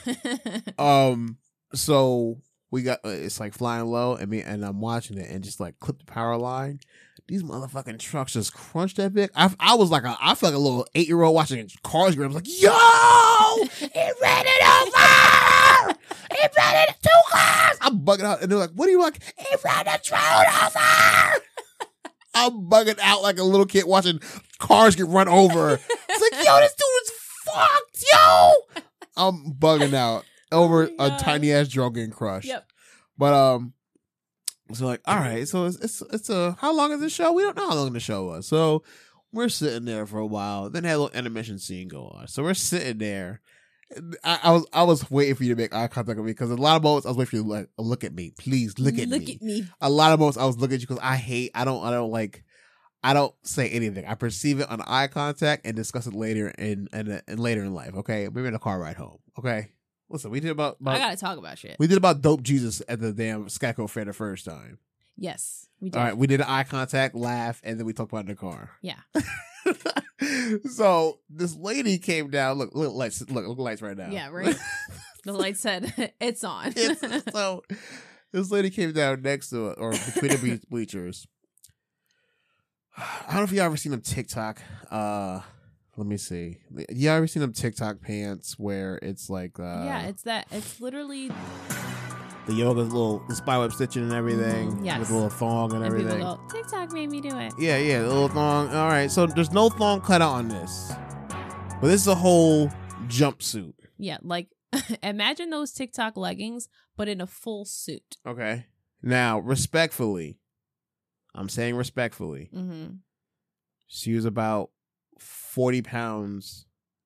So we got it's like flying low, and I'm watching it, and just like clip the power line. These motherfucking trucks just crunched that big. I felt like a little 8-year-old watching Cars Grab. I was like, yo, it ran it over. It ran it 2 cars. I'm bugging out, and they're like, what are you like? It ran the drone over. I'm bugging out like a little kid watching cars get run over. It's like, yo, this dude is fucked, yo. I'm bugging out over my a God. tiny ass drone getting crushed. Yep. But so like, all right, so it's how long is this show? We don't know how long the show was. So we're sitting there for a while. Then they had a little intermission scene go on. So we're sitting there. I was waiting for you to make eye contact with me because a lot of moments I was waiting for you to like look at me, please look at me. A lot of moments I was looking at you because I don't say anything. I perceive it on eye contact and discuss it later in later in life. Okay, maybe in a car ride home. Okay, listen, we did about I gotta talk about shit. we did about Dope Jesus at the damn Skako Fair the first time. Yes, we did. All right, we did eye contact, laugh, and then we talked about it in the car. Yeah. So this lady came down. Look lights. Look lights right now. Yeah, right. The light said it's on. So this lady came down next to it, or between the bleachers. I don't know if you ever seen them TikTok. Let me see. You ever seen them TikTok pants where it's like Yeah, it's literally the yoga little the spiderweb stitching and everything. Yes. With a little thong and everything. people go, TikTok made me do it. Yeah, the little thong. All right, so there's no thong cut out on this, but this is a whole jumpsuit. Yeah, like imagine those TikTok leggings, but in a full suit. Okay. Now, respectfully, I'm saying respectfully, Mm-hmm. She was about 40 pounds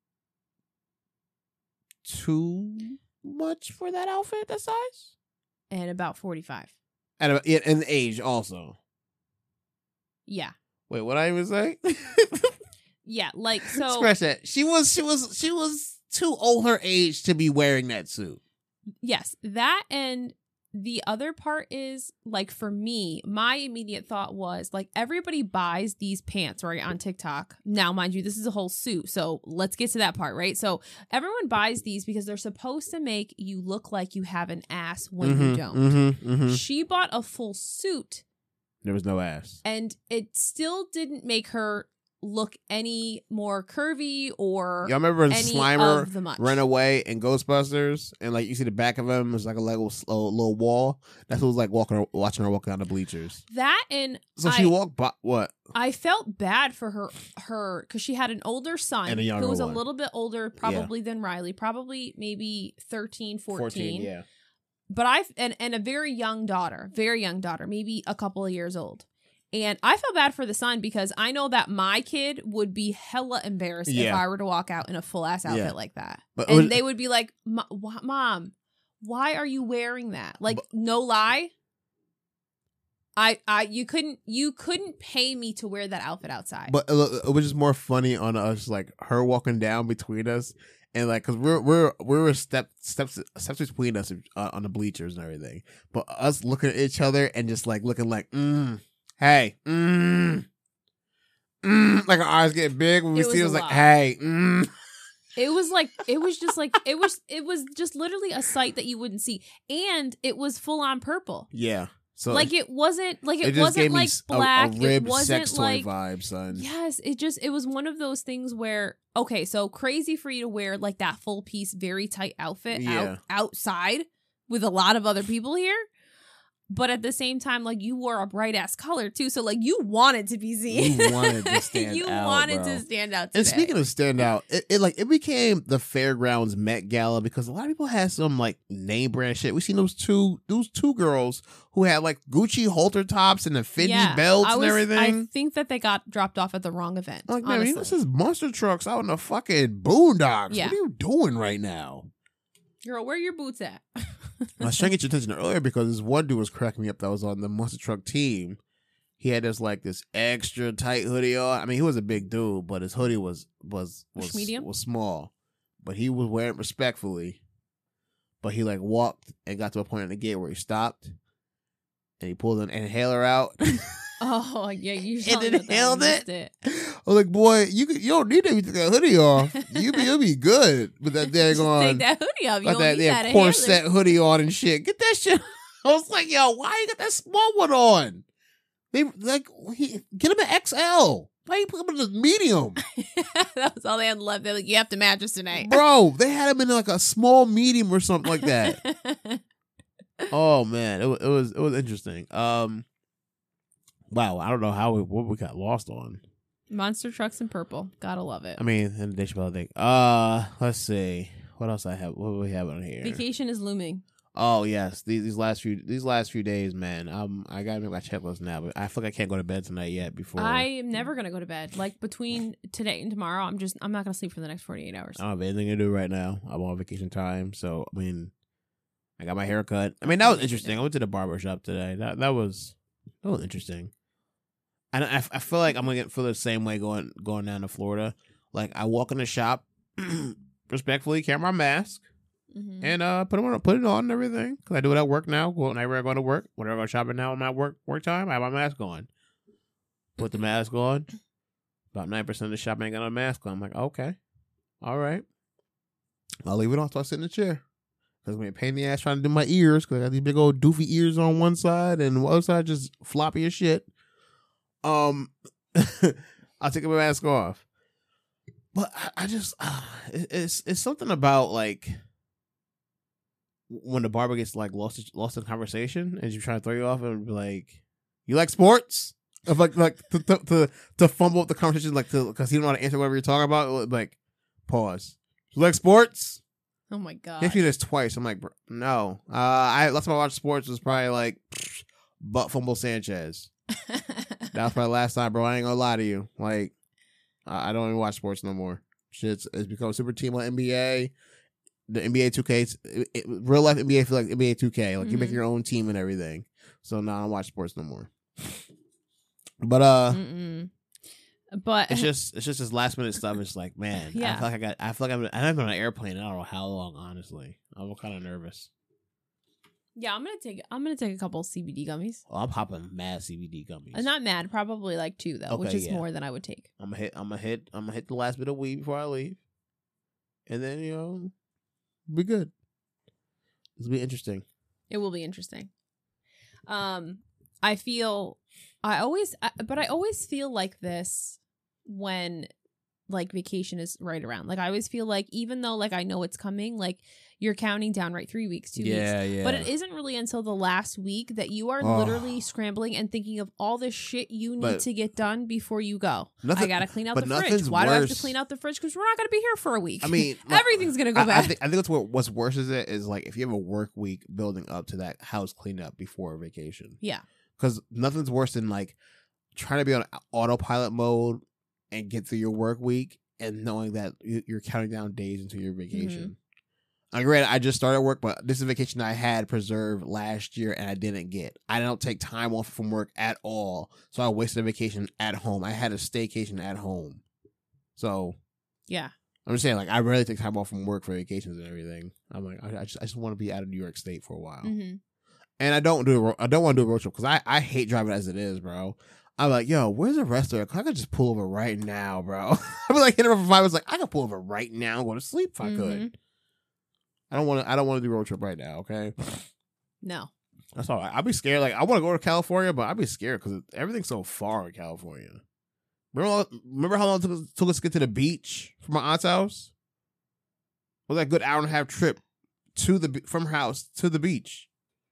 too much for that outfit, that size. And about 45. And the age also. Yeah. Wait, what I even say? Yeah, like so. Scratch that. She was too old her age to be wearing that suit. Yes, that, and the other part is, like, for me, my immediate thought was, like, everybody buys these pants, right, on TikTok. Now, mind you, this is a whole suit, so let's get to that part, right? So everyone buys these because they're supposed to make you look like you have an ass when you don't. She bought a full suit. There was no ass. And it still didn't make her look any more curvy or y'all remember when any Slimer of the much. ran away in Ghostbusters and like you see the back of him was like a little wall. That's what it was like watching her walk down the bleachers. That, and so she walked by what? I felt bad for her because she had an older son and a younger who was one. a little bit older probably than Riley, probably maybe 13, 14. Yeah. But and a very young daughter, maybe a couple of years old. And I felt bad for the son because I know that my kid would be hella embarrassed if I were to walk out in a full ass outfit like that. And they would be like, Mom, why are you wearing that? Like, no lie. You couldn't pay me to wear that outfit outside. But it was just more funny on us, like her walking down between us. And like, cause we're steps between us on the bleachers and everything. But us looking at each other and just like looking like, hey, like our eyes get big when we see it. Was like, hey, It was just literally a sight that you wouldn't see, and it was full on purple. Yeah, so like it wasn't like black. A rib it wasn't sex toy like vibe, son. Yes, it was one of those things where so crazy for you to wear like that full piece, very tight outfit outside with a lot of other people here. But at the same time, like, you wore a bright ass color too, so like you wanted to be seen. You wanted to stand you out. wanted bro. to stand out. Today. And speaking of stand out, it became the Fairgrounds Met Gala because a lot of people had some like name brand shit. We seen those two girls who had like Gucci halter tops and the Fendi belts and everything. I think that they got dropped off at the wrong event. Like, man, this is monster trucks out in the fucking boondocks. Yeah. What are you doing right now? Girl, where are your boots at? I was trying to get your attention earlier because this one dude was cracking me up that was on the monster truck team. He had this extra tight hoodie on. I mean, he was a big dude, but his hoodie was medium, was small. But he was wearing it respectfully. But he like walked and got to a point in the gate where he stopped, and he pulled an inhaler out. Oh yeah, you and then inhaled it. I was like, boy, you don't need to take that hoodie off. You'll be good with that dang on. Take that hoodie off. You got don't need that corset hoodie on and shit. Get that shit. I was like, yo, why you got that small one on? They like get him an XL. Why you put him in a medium? That was all they had left. They're like, you have to match us tonight, bro. They had him in like a small medium or something like that. Oh man, it was interesting. Wow, I don't know what we got lost on. Monster trucks in purple. Gotta love it. I mean, in the Dave Chappelle thing. Let's see. What else I have? What do we have on here? Vacation is looming. Oh yes, these last few days, man. I gotta make my checklist now, but I feel like I can't go to bed tonight yet. Before I am never gonna go to bed. Like between today and tomorrow, I'm not gonna sleep for the next 48 hours. I don't have anything to do right now. I'm on vacation time, so I mean, I got my hair cut. I mean, that was interesting. I went to the barber shop today. That was interesting. And I feel like I'm gonna feel the same way going down to Florida. Like I walk in the shop, respectfully, carry my mask, and put it on and everything. Cause I do it at work now. Whenever I go to work, whenever I go shopping now in my work time, I have my mask on. Put the mask on. About 9% of the shop ain't got a mask on. I'm like, okay, all right. I'll leave it on till I sit in the chair. Cause when it pain in the ass trying to do my ears, cause I got these big old doofy ears on one side and the other side just floppy as shit. I'll take my mask off, but I just it's something about like when the barber gets like lost in conversation and you try to throw you off and be like, you like sports? Of like to fumble up the conversation because he don't know how to answer whatever you're talking about. Like pause. You like sports? Oh my god! He asked me this twice. I'm like, no. Last time I watched sports was probably like butt fumble Sanchez. That was my last time, bro. I ain't gonna lie to you. Like, I don't even watch sports no more. It's become super team on NBA. The NBA 2K, real life NBA feel like NBA 2K. Like you make your own team and everything. So now I don't watch sports no more. But but it's just this last minute stuff. It's like, man, Yeah. I feel like I haven't been on an airplane. I don't know how long. Honestly, I'm kind of nervous. yeah, I'm gonna take a couple CBD gummies. Oh, I'm popping mad CBD gummies. I'm not mad, probably like 2 though, which Okay, is yeah. more than I would take. I'm gonna hit the last bit of weed before I leave, and then be good. This will be interesting. It will be interesting. I always feel like this when like vacation is right around. Like I always feel like even though like I know it's coming, like you're counting down, right? 3 weeks, 2 weeks. Yeah. But it isn't really until the last week that you are literally scrambling and thinking of all the shit you need to get done before you go. I gotta clean out the fridge. Why do I have to clean out the fridge? Because we're not gonna be here for a week. I mean, everything's gonna go bad. I think what's worse is like if you have a work week building up to that house cleanup before vacation. Yeah. Because nothing's worse than like trying to be on autopilot mode and get through your work week and knowing that you're counting down days until your vacation. Granted, I just started work, but this is a vacation I had preserved last year and I didn't get. I don't take time off from work at all, so I wasted a vacation at home. I had a staycation at home. So, yeah. I'm just saying, like, I rarely take time off from work for vacations and everything. I'm like, I just want to be out of New York State for a while. And I don't want to do a road trip because I hate driving as it is, bro. I'm like, yo, where's the rest of it? I could just pull over right now, bro. I'd be like, hitting her for 5 hours, like, I could pull over right now and go to sleep if I could. I don't want to do a road trip right now, okay? No. That's all right. I'd be scared. Like, I want to go to California, but I'd be scared because everything's so far in California. Remember how long it took us to get to the beach from my aunt's house? It was like a good hour and a half trip from her house to the beach.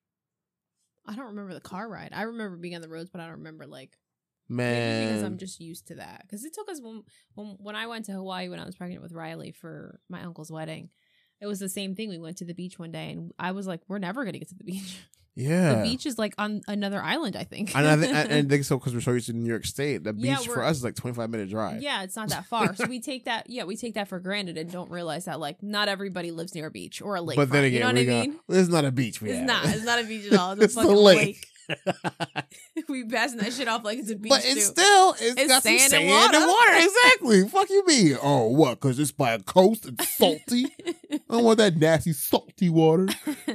I don't remember the car ride. I remember being on the roads, but I don't remember like Man, maybe because I'm just used to that. Because it took us when I went to Hawaii when I was pregnant with Riley for my uncle's wedding. It was the same thing. We went to the beach one day, and I was like, "We're never gonna get to the beach." Yeah, the beach is like on another island, I think. And I think so because we're so used to New York State. The beach for us is like 25-minute drive. Yeah, it's not that far. So we take that. Yeah, we take that for granted and don't realize that like not everybody lives near a beach or a lake. But then again, you know what I mean? It's not a beach. It's not a beach at all. It's a fucking lake. We passing that shit off like it's a beach. But it's got sand some sand and water. Exactly. Fuck you mean? Oh, what? Because it's by a coast. It's salty. I don't want that nasty salty water.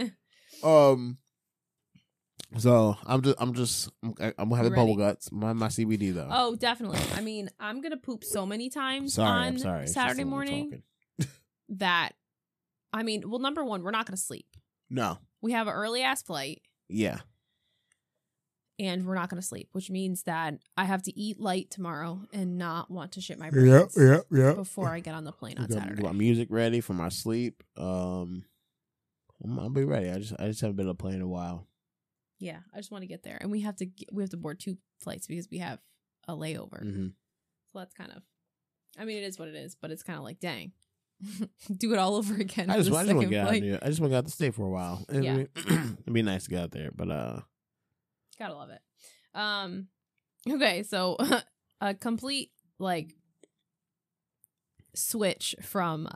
So I'm gonna have the bubble guts. My CBD though. Oh, definitely. I mean, I'm gonna poop so many times on Saturday morning that I mean, well, number one, we're not gonna sleep. No. We have an early ass flight. Yeah. And we're not gonna sleep, which means that I have to eat light tomorrow and not want to shit my brains. Yeah. Before I get on the plane on Saturday. Get my music ready for my sleep. I'll be ready. I just haven't been on a plane in a while. Yeah, I just want to get there, and we have to board 2 flights because we have a layover. So that's kind of, I mean, it is what it is, but it's kind of like, dang, do it all over again. I just want to get out there. I just want to get out to stay for a while. Yeah, it'd be nice to get out there, but gotta love it. Okay, so a complete like switch from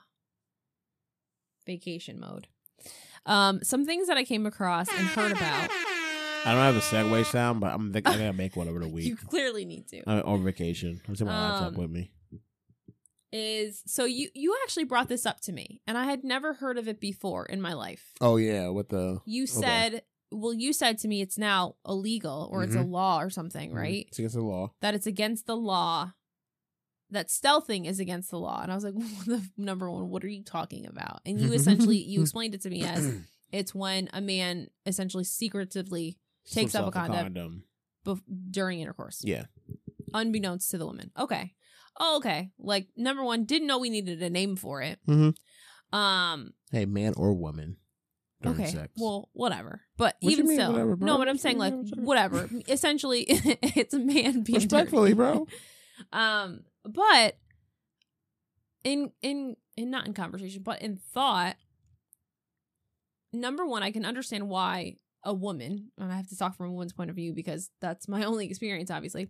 vacation mode. Some things that I came across and heard about. I don't have a segue sound, but I gotta make one over the week. You clearly need to. On vacation. I'm taking my laptop with me. So you actually brought this up to me, and I had never heard of it before in my life. Oh yeah, what the? You said, well, you said to me it's now illegal or it's a law or something, right? It's against the law. That it's against the law. That stealthing is against the law. And I was like, number one, what are you talking about? And you you explained it to me as it's when a man essentially secretively takes up a condom during intercourse. Yeah. Unbeknownst to the woman. Okay. Oh, okay. Like, number one, didn't know we needed a name for it. Hey, man or woman. Okay. Sex. Well, whatever. But what even still, whatever, no, but I'm saying like whatever. Essentially, it's a man being respectfully, bro. But in not in conversation, but in thought, number one, I can understand why a woman, and I have to talk from a woman's point of view because that's my only experience, obviously.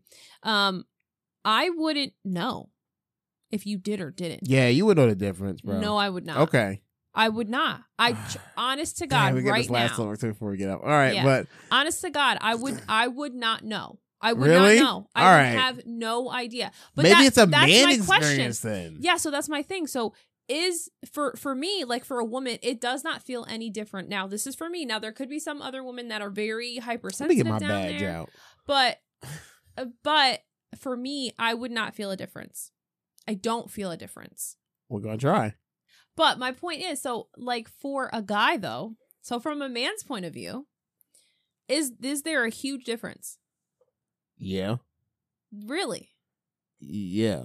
I wouldn't know if you did or didn't. Yeah, you would know the difference, bro. No, I would not. Okay. I would not. Honest to God, Damn, we get right this last now. one before we get up. All right, Yeah. but Honest to God, I would not know. I would Really? not know. I All would right. have no idea. But maybe it's a that's man my experience question. then. Yeah, so that's my thing. So is for me, like for a woman, it does not feel any different. Now, this is for me. Now, there could be some other women that are very Let me hypersensitive get my down badge there. out. But for me, I would not feel a difference. I don't feel a difference. We're gonna try. But my point is, so like for a guy though, so from a man's point of view, is there a huge difference? Yeah. Really? Yeah.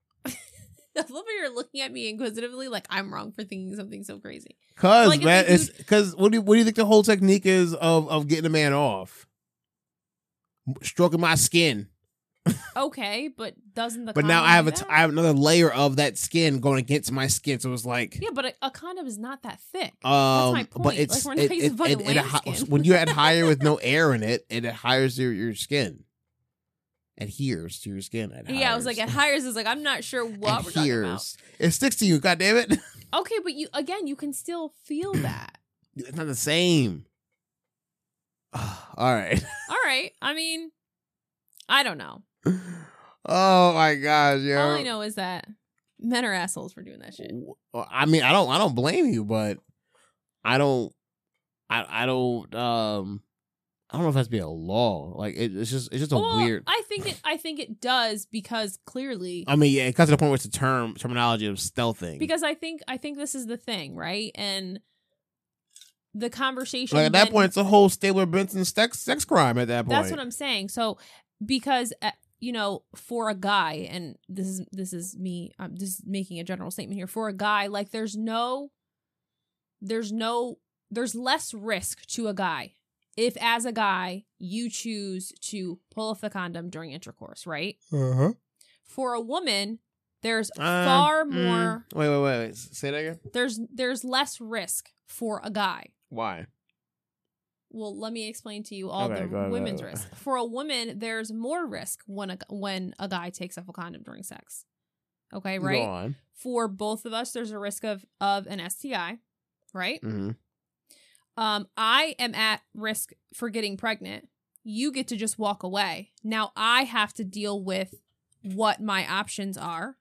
I love how you're looking at me inquisitively like I'm wrong for thinking something so crazy. Cause Like, man, it's it's because what do you think the whole technique is of getting a man off? Stroking my skin. Okay, but doesn't the But now condom I have do that? I have another layer of that skin going against my skin, so it's like Yeah, but a condom is not that thick. That's my point. but it's like we're not using fucking lambskin. when you're at higher with no air in it, it adheres to your skin. Adheres to your skin. Yeah, I was like, at hires is like I'm not sure what we're talking about. It sticks to you, god damn it. Okay, but you can still feel that. It's not the same. All right. All right. I mean, I don't know. Oh my gosh, yo. All I know is that men are assholes for doing that shit. I mean, I don't blame you, but I don't know if that's be a law. Like it's just a weird. I think it does because clearly. I mean, yeah, it comes to the point where it's a terminology of stealthing. Because I think this is the thing, right? And the conversation. Like at that point, it's a whole Stabler Benson sex crime. At that point, that's what I'm saying. So because for a guy, and this is me, I'm just making a general statement here. For a guy, like there's less risk to a guy if, as a guy, you choose to pull off the condom during intercourse, right? Uh-huh. For a woman, there's far more. Wait. Say that again. There's less risk for a guy. Why? Well, let me explain to you all Okay, the go ahead. women's risk. For a woman, there's more risk when a guy takes off a condom during sex. Okay, right? Go on. For both of us, there's a risk of an STI, right? Mm-hmm. I am at risk for getting pregnant. You get to just walk away. Now I have to deal with what my options are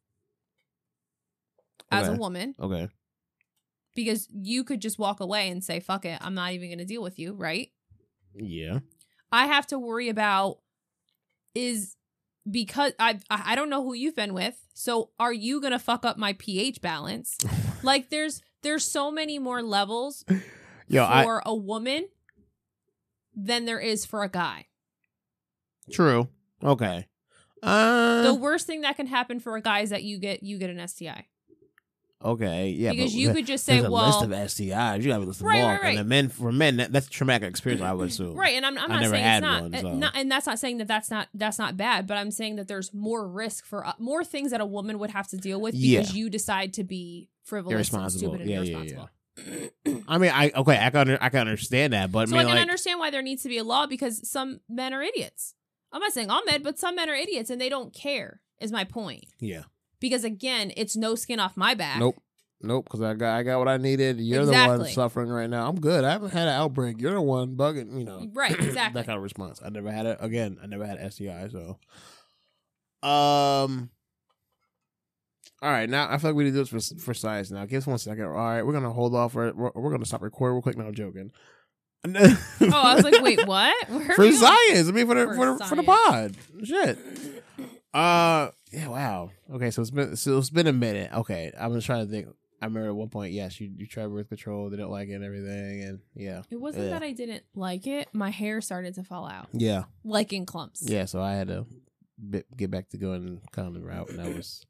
as a woman. Okay. Because you could just walk away and say, fuck it, I'm not even going to deal with you, right? Yeah. I have to worry about because I don't know who you've been with, so are you going to fuck up my pH balance? Like there's so many more levels for a woman than there is for a guy. True. Okay. The worst thing that can happen for a guy is that you get an STI. Okay, yeah, because you could just say, there's a well, list of STIs. You have a list of right, all. right, right. And for men, that's a traumatic experience. I would assume. Right, and I'm not never saying had it's not, one, so. and that's not saying that's not bad, but I'm saying that there's more risk for more things that a woman would have to deal with because you decide to be frivolous and stupid and irresponsible. Yeah. I mean, I can understand that, but So I mean, I can understand why there needs to be a law because some men are idiots. I'm not saying all men, but some men are idiots and they don't care. Is my point. Yeah. Because again, it's no skin off my back. Nope, because I got what I needed. You're the one suffering right now. I'm good. I haven't had an outbreak. You're the one bugging, Right, exactly. that kind of response. I never had it. Again, I never had STI, so. All right, now I feel like we need to do this for science now. Give us 1 second. All right, we're going to hold off. We're going to stop recording real quick. No, I'm joking. Oh, I was like, wait, what? For science. I mean, for the pod. Shit. Yeah, wow. Okay, so it's been a minute. Okay, I was trying to think. I remember at one point, yes, you tried birth control, didn't like it and everything, and yeah. It wasn't that I didn't like it. My hair started to fall out. Yeah. Like in clumps. Yeah, so I had to get back to going condom route, and that was...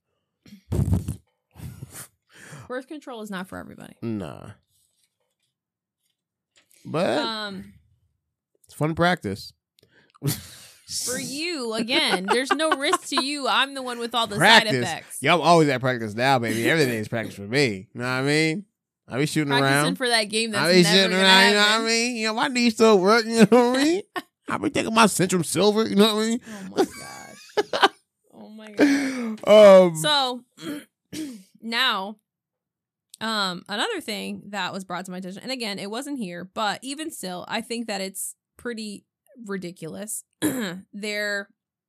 Birth control is not for everybody. Nah. But it's fun practice. For you, again, there's no risk to you. I'm the one with all the practice. side effects. Yeah, I'm always at practice now, baby. Everything's practice for me. You know what I mean? I be shooting Practicing around. for that game I that's be never shooting gonna around, you know what I happen. mean? You know, my knees still work, you know what I mean? I be taking my Centrum Silver, you know what I mean? Oh my gosh. Oh my god. So now, another thing that was brought to my attention, and again, it wasn't here, but even still, I think that it's pretty ridiculous. There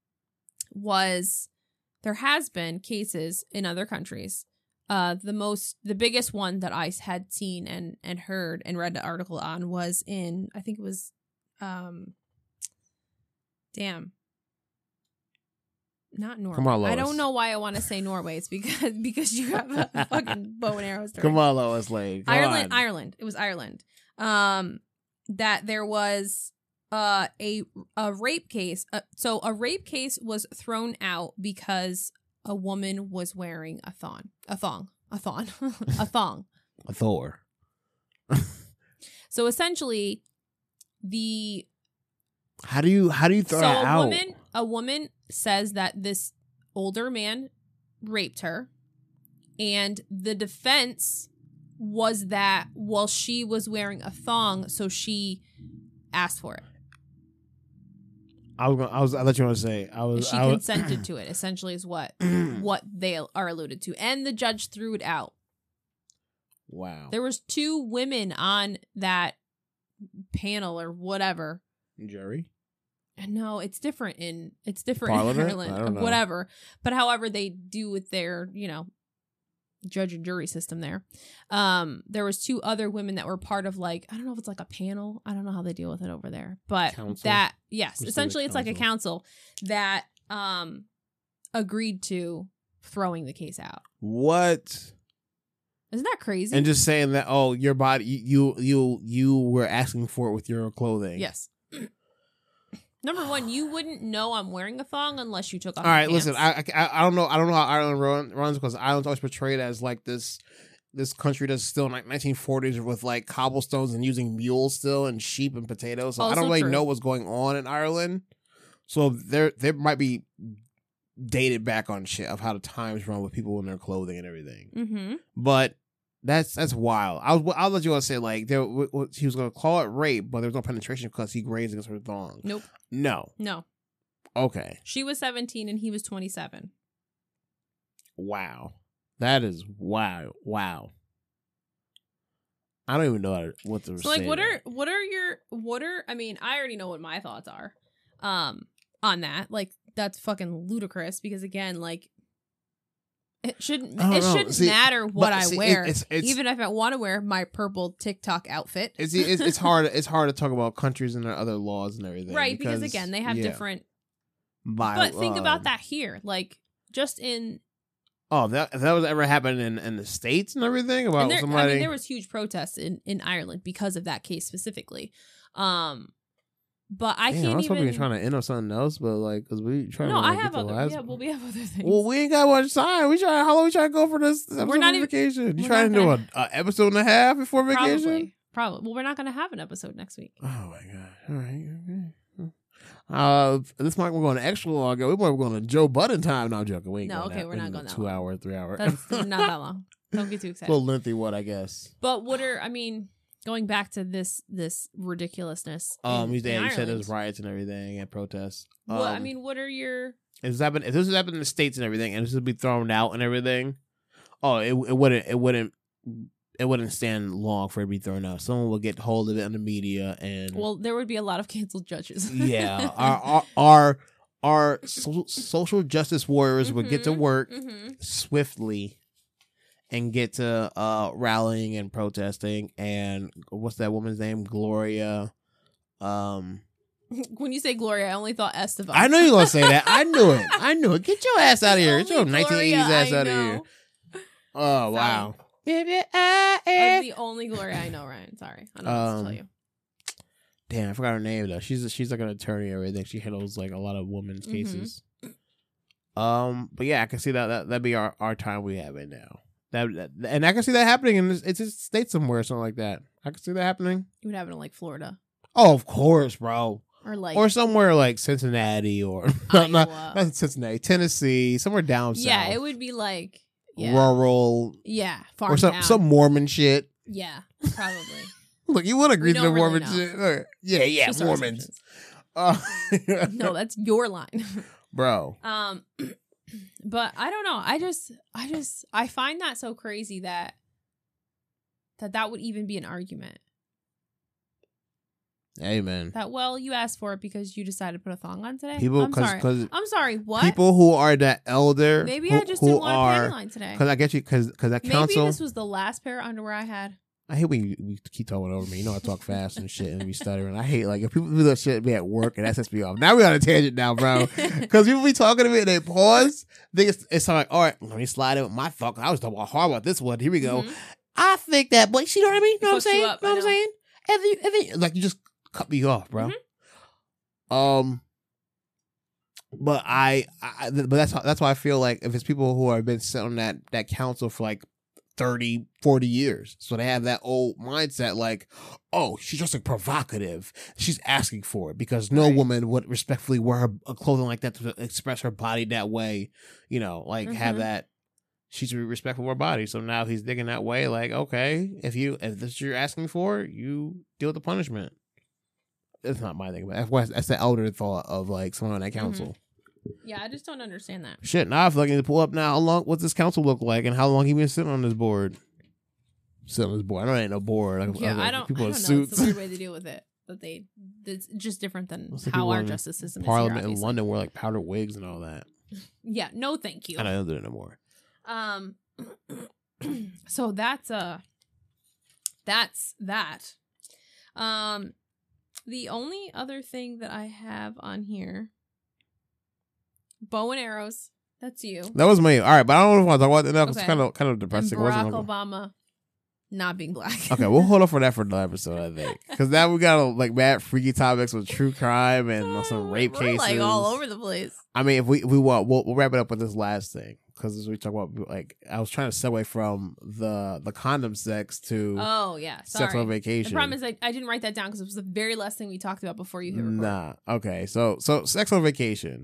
has been cases in other countries. The biggest one that I had seen and heard and read the article on was in, I think it was, not Norway. Come on, Lois. I don't know why I want to say Norway. It's because you have a fucking bow and arrows. Come on, Lois Lane. Ireland. It was Ireland. That there was a rape case. So a rape case was thrown out because a woman was wearing a thong. A Thor. So essentially, How do you throw that out? A woman says that this older man raped her, and the defense was that, well, she was wearing a thong, so she asked for it. I let you want to say. She consented to it, essentially, is what they are alluded to. And the judge threw it out. Wow. There was 2 women on that panel or whatever. Jury? No, it's different in Parliament? I Ireland don't or know. whatever. But however they do with their, judge and jury system there. There was 2 other women that were part of, like, I don't know if it's like a panel. I don't know how they deal with it over there. But Council? yes, We're essentially it's still like a council that agreed to throwing the case out. What? Isn't that crazy? And just saying that, oh, your body, you were asking for it with your clothing. Yes. Number one, you wouldn't know I'm wearing a thong unless you took off. All right, your pants. listen. I don't know how Ireland runs, because Ireland's always portrayed as like this country that's still in like 1940s with like cobblestones and using mules still and sheep and potatoes. So I Also don't really true. know what's going on in Ireland. So there might be dated back on shit of how the times run with people in their clothing and everything. Mm-hmm. But that's wild. I'll let you all say like he was going to call it rape, but there was no penetration because he grazed against her thong. Nope. No. Okay. She was 17 and he was 27. Wow. That is wow. I don't even know what to say. So like, I mean, I already know what my thoughts are, on that. Like, that's fucking ludicrous because again, like, it shouldn't matter what I wear, it's, even if I want to wear my purple TikTok outfit. It's hard to talk about countries and their other laws and everything, right? Because again, they have different. But think about that here, like just in. Oh, that was ever happening in the States and everything about somebody. I mean, there was huge protests in Ireland because of that case specifically. But I can't even. I was hoping you're trying to end on something else, but like, because we trying to. No, I get have the other. last Yeah, well, we have other things. Well, we ain't got much time. How long we trying to go for this? We're not even vacation. You trying to do an episode and a half before vacation? Probably. Well, we're not going to have an episode next week. Oh my god! All right. This month we're going to extra long. We're going to Joe Budden time. No, I'm joking. We ain't going we're not going that 2 long. hour, 3 hour. That's not that long. Don't get too A excited. little lengthy, I guess. But going back to this ridiculousness. You said Ireland, there's riots and everything and protests. What are your? If this happened in the States and everything, and this would be thrown out and everything, it wouldn't stand long for it to be thrown out. Someone will get hold of it in the media, and There would be a lot of canceled judges. Yeah, our social justice warriors would get to work swiftly and get to rallying and protesting. And what's that woman's name? Gloria. When you say Gloria, I only thought Esteban. I know you're gonna say that. I knew it. Get your ass out of here. Get your Only 1980s ass out of Gloria I here. know. Oh wow. That's the only Gloria I know, Ryan. Sorry, I don't know what to tell you. Damn, I forgot her name though. She's like an attorney or everything. She handles like a lot of women's cases. But yeah, I can see that'd be our time we have it now. And I can see that happening in it's a state somewhere or something like that. I can see that happening. You would have it in like Florida. Oh, of course, bro. Or somewhere like Cincinnati or not Cincinnati, Tennessee, somewhere down south. Yeah, it would be like rural. Yeah, farm or some Mormon shit. Yeah, probably. Look, you would agree to the don't really Mormon know. shit. Yeah, Just our Mormons. No, that's your line. Bro. But I don't know. I find that so crazy that would even be an argument. Amen. That, well, you asked for it because you decided to put a thong on today. People, I'm sorry. What? People who are that elder. Maybe I just didn't want a panty line today. Because I get you. Because that council. Maybe this was the last pair of underwear I had. I hate when you keep talking over me. You know I talk fast and shit and be stuttering. I hate if people do that shit be at work and that sets me off. Now we on a tangent now, bro. Because people be talking to me and they pause. It's like, all right, let me slide in with my thought. I was talking hard about this one. Here we go. Mm-hmm. I think that, but you know what I mean? Know what I'm saying? Know what I'm saying? And then you just cut me off, bro. Mm-hmm. But but that's why I feel like if it's people who have been sitting on that council for 30, 40 years. So they have that old mindset oh, she's just provocative. She's asking for it because no woman would respectfully wear her clothing like that to express her body that way. Have that. She's respectful of her body. So now he's digging that way. Okay, if this is what you're asking for, you deal with the punishment. It's not my thing, but that's the elder thought of someone on that council. Mm-hmm. Yeah, I just don't understand that. Shit, now I feel like I need to pull up now. How long? What's this council look like, and how long he been sitting on this board? Sitting on this board. I know it ain't no board. I don't people in know. suits. It's a weird way to deal with it. But it's just different than how our justice system Parliament is here, in London wear powdered wigs and all that. Yeah, no, thank you. I don't do it anymore. So that's that. The only other thing that I have on here. Bow and arrows. That's you. That was me. All right, but I don't know if I want to talk about that now because Okay. it's kind of depressing. And Barack Obama not being black. Okay, we'll hold up for that for the episode, I think, because now we got mad freaky topics with true crime and some rape We're cases, all over the place. I mean, if we want, we'll wrap it up with this last thing because as we talk about I was trying to segue from the condom sex to sex on vacation. The problem is I didn't write that down because it was the very last thing we talked about before you hit record. Nah. Okay. So sex on vacation.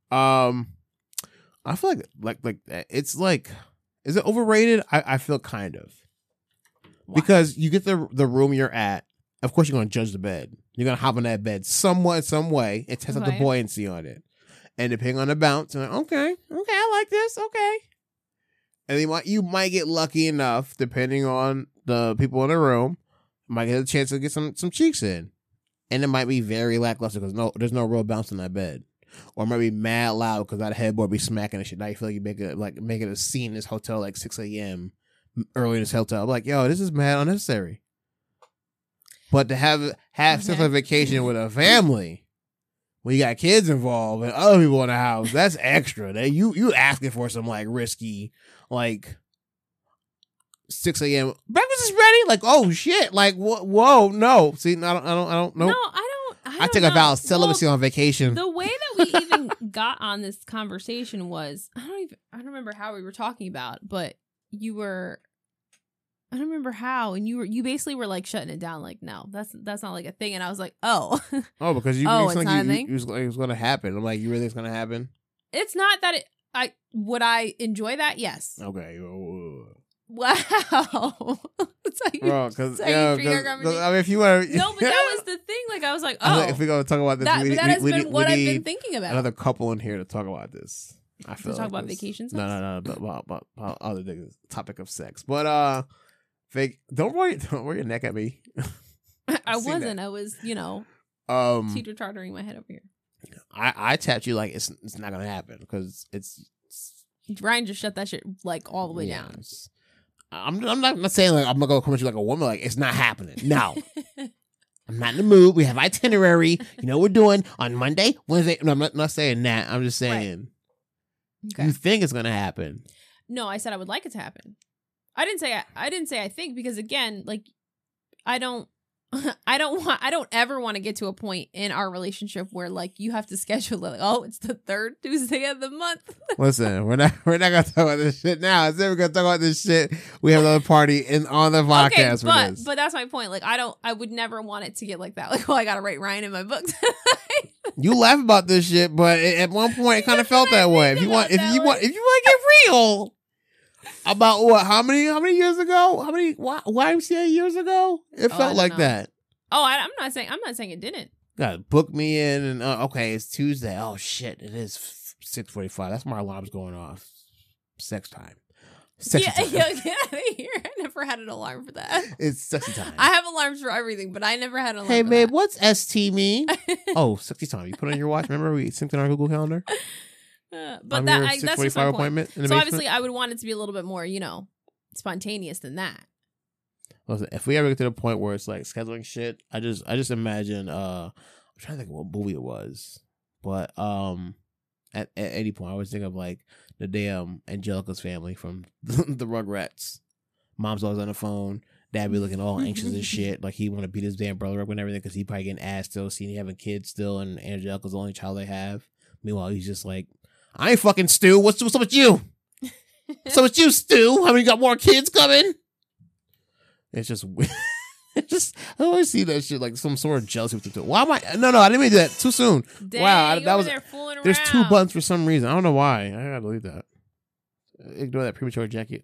I feel like it's is it overrated? I feel kind of. Why? Because you get the room you're at. Of course, you're going to judge the bed. You're going to hop on that bed some way and test out the buoyancy on it. And depending on the bounce, you're like, okay, I like this, okay. And you might get lucky enough, depending on the people in the room, might get a chance to get some cheeks in. And it might be very lackluster because there's no real bounce in that bed. Or it might be mad loud because that headboard be smacking and shit. Now you feel like you making a scene in this hotel 6 a.m. early in this hotel. I'm like, yo, this is mad unnecessary. But to have sex on vacation with a family, when you got kids involved and other people in the house, that's extra. You asking for some risky 6 a.m. breakfast is ready. Oh shit! Whoa, no. See, I don't know. No, I take a vow of celibacy on vacation. The way that we even got on this conversation was I don't remember how we were talking about, but I don't remember how, and you basically were shutting it down. No, that's not a thing. And I was like, oh, because you it's not a thing. It was going to happen. I'm like, you really it's going to happen? It's not that would I enjoy that? Yes. Okay. Wow. That's how you, bro, because I mean, if you want to, no, but that was the thing. I was like, oh, if we're gonna talk about this, that has been what I've been thinking about. Another couple in here to talk about this. I feel to talk about vacations. No, about other things, topic of sex. But don't roll your neck at me. I wasn't. I was, teeter tottering my head over here. I tapped you it's not gonna happen because it's Ryan just shut that shit all the way down. I'm not saying I'm not gonna come at you like a woman. It's not happening. No, I'm not in the mood. We have itinerary. You know what we're doing on Monday, Wednesday. No, I'm not saying that. I'm just saying you think it's gonna happen. No, I said I would like it to happen. I didn't say I think because again, I don't ever want to get to a point in our relationship where you have to schedule it. It's the third Tuesday of the month. Listen, we're not gonna talk about this shit now. Instead, we're gonna talk about this shit. We have another party on the podcast for this. But that's my point. I would never want it to get like that. I gotta write Ryan in my book. You laugh about this shit, but at one point it kind of felt that way. If you want to get real, About what? How many years ago? How many YMCA years ago? It I felt don't like know. that. Oh, I'm not saying it didn't. God, book me in, and okay, it's Tuesday. Oh shit, it is 6:45. That's my alarm's going off. Sex time. Sexy time. Get out of here. I never had an alarm for that. It's sexy time. I have alarms for everything, but I never had an alarm. Hey for babe, that. what's ST mean? Oh, sexy time. You put on your watch. Remember we synced in our Google Calendar. But I'm that your that's just 6:45 my point. appointment in the So basement. obviously, I would want it to be a little bit more, spontaneous than that. Listen, if we ever get to the point where it's like scheduling shit, I just imagine. I'm trying to think of what movie it was, but at any point, I always think of like the damn Angelica's family from the Rugrats. Mom's always on the phone. Dad be looking all anxious as shit, like he want to beat his damn brother up and everything because he probably getting ass still, seeing he having kids still, and Angelica's the only child they have. Meanwhile, he's just like, I ain't fucking Stu. What's up with you? What's up with you, Stu? How many got more kids coming? It's just weird. It's just, I always see that shit like some sort of jealousy with it. Why am I? No, I didn't mean to do that too soon. Dang, Wow, you that over was. there fooling There's around. 2 buttons for some reason. I don't know why. I gotta delete that. Ignore that premature jacket.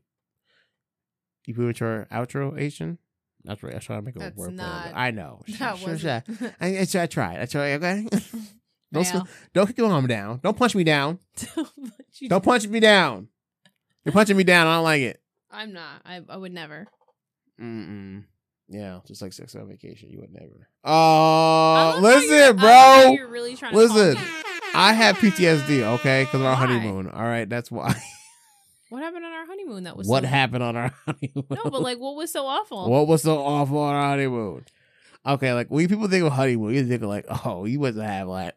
You premature outro Asian. That's right. I was trying to make a That's word. not- I know. That wasn't. I tried. Okay. Fail. Don't kick your arm down. Don't punch me down. You- Don't punch me down. You're punching me down. I don't like it. I'm not. I would never. Mm-mm. Yeah, just like sex on vacation, you would never. I love how Listen, I love how bro. you're really trying to call Listen, me. I have PTSD. Okay, because of our Why? honeymoon. All right, that's why. What happened on our honeymoon? That was What so... happened on our honeymoon? No, but like, what was so awful? What was so awful on our honeymoon? Okay, like when people think of honeymoon, you think of like, oh, you wasn't have like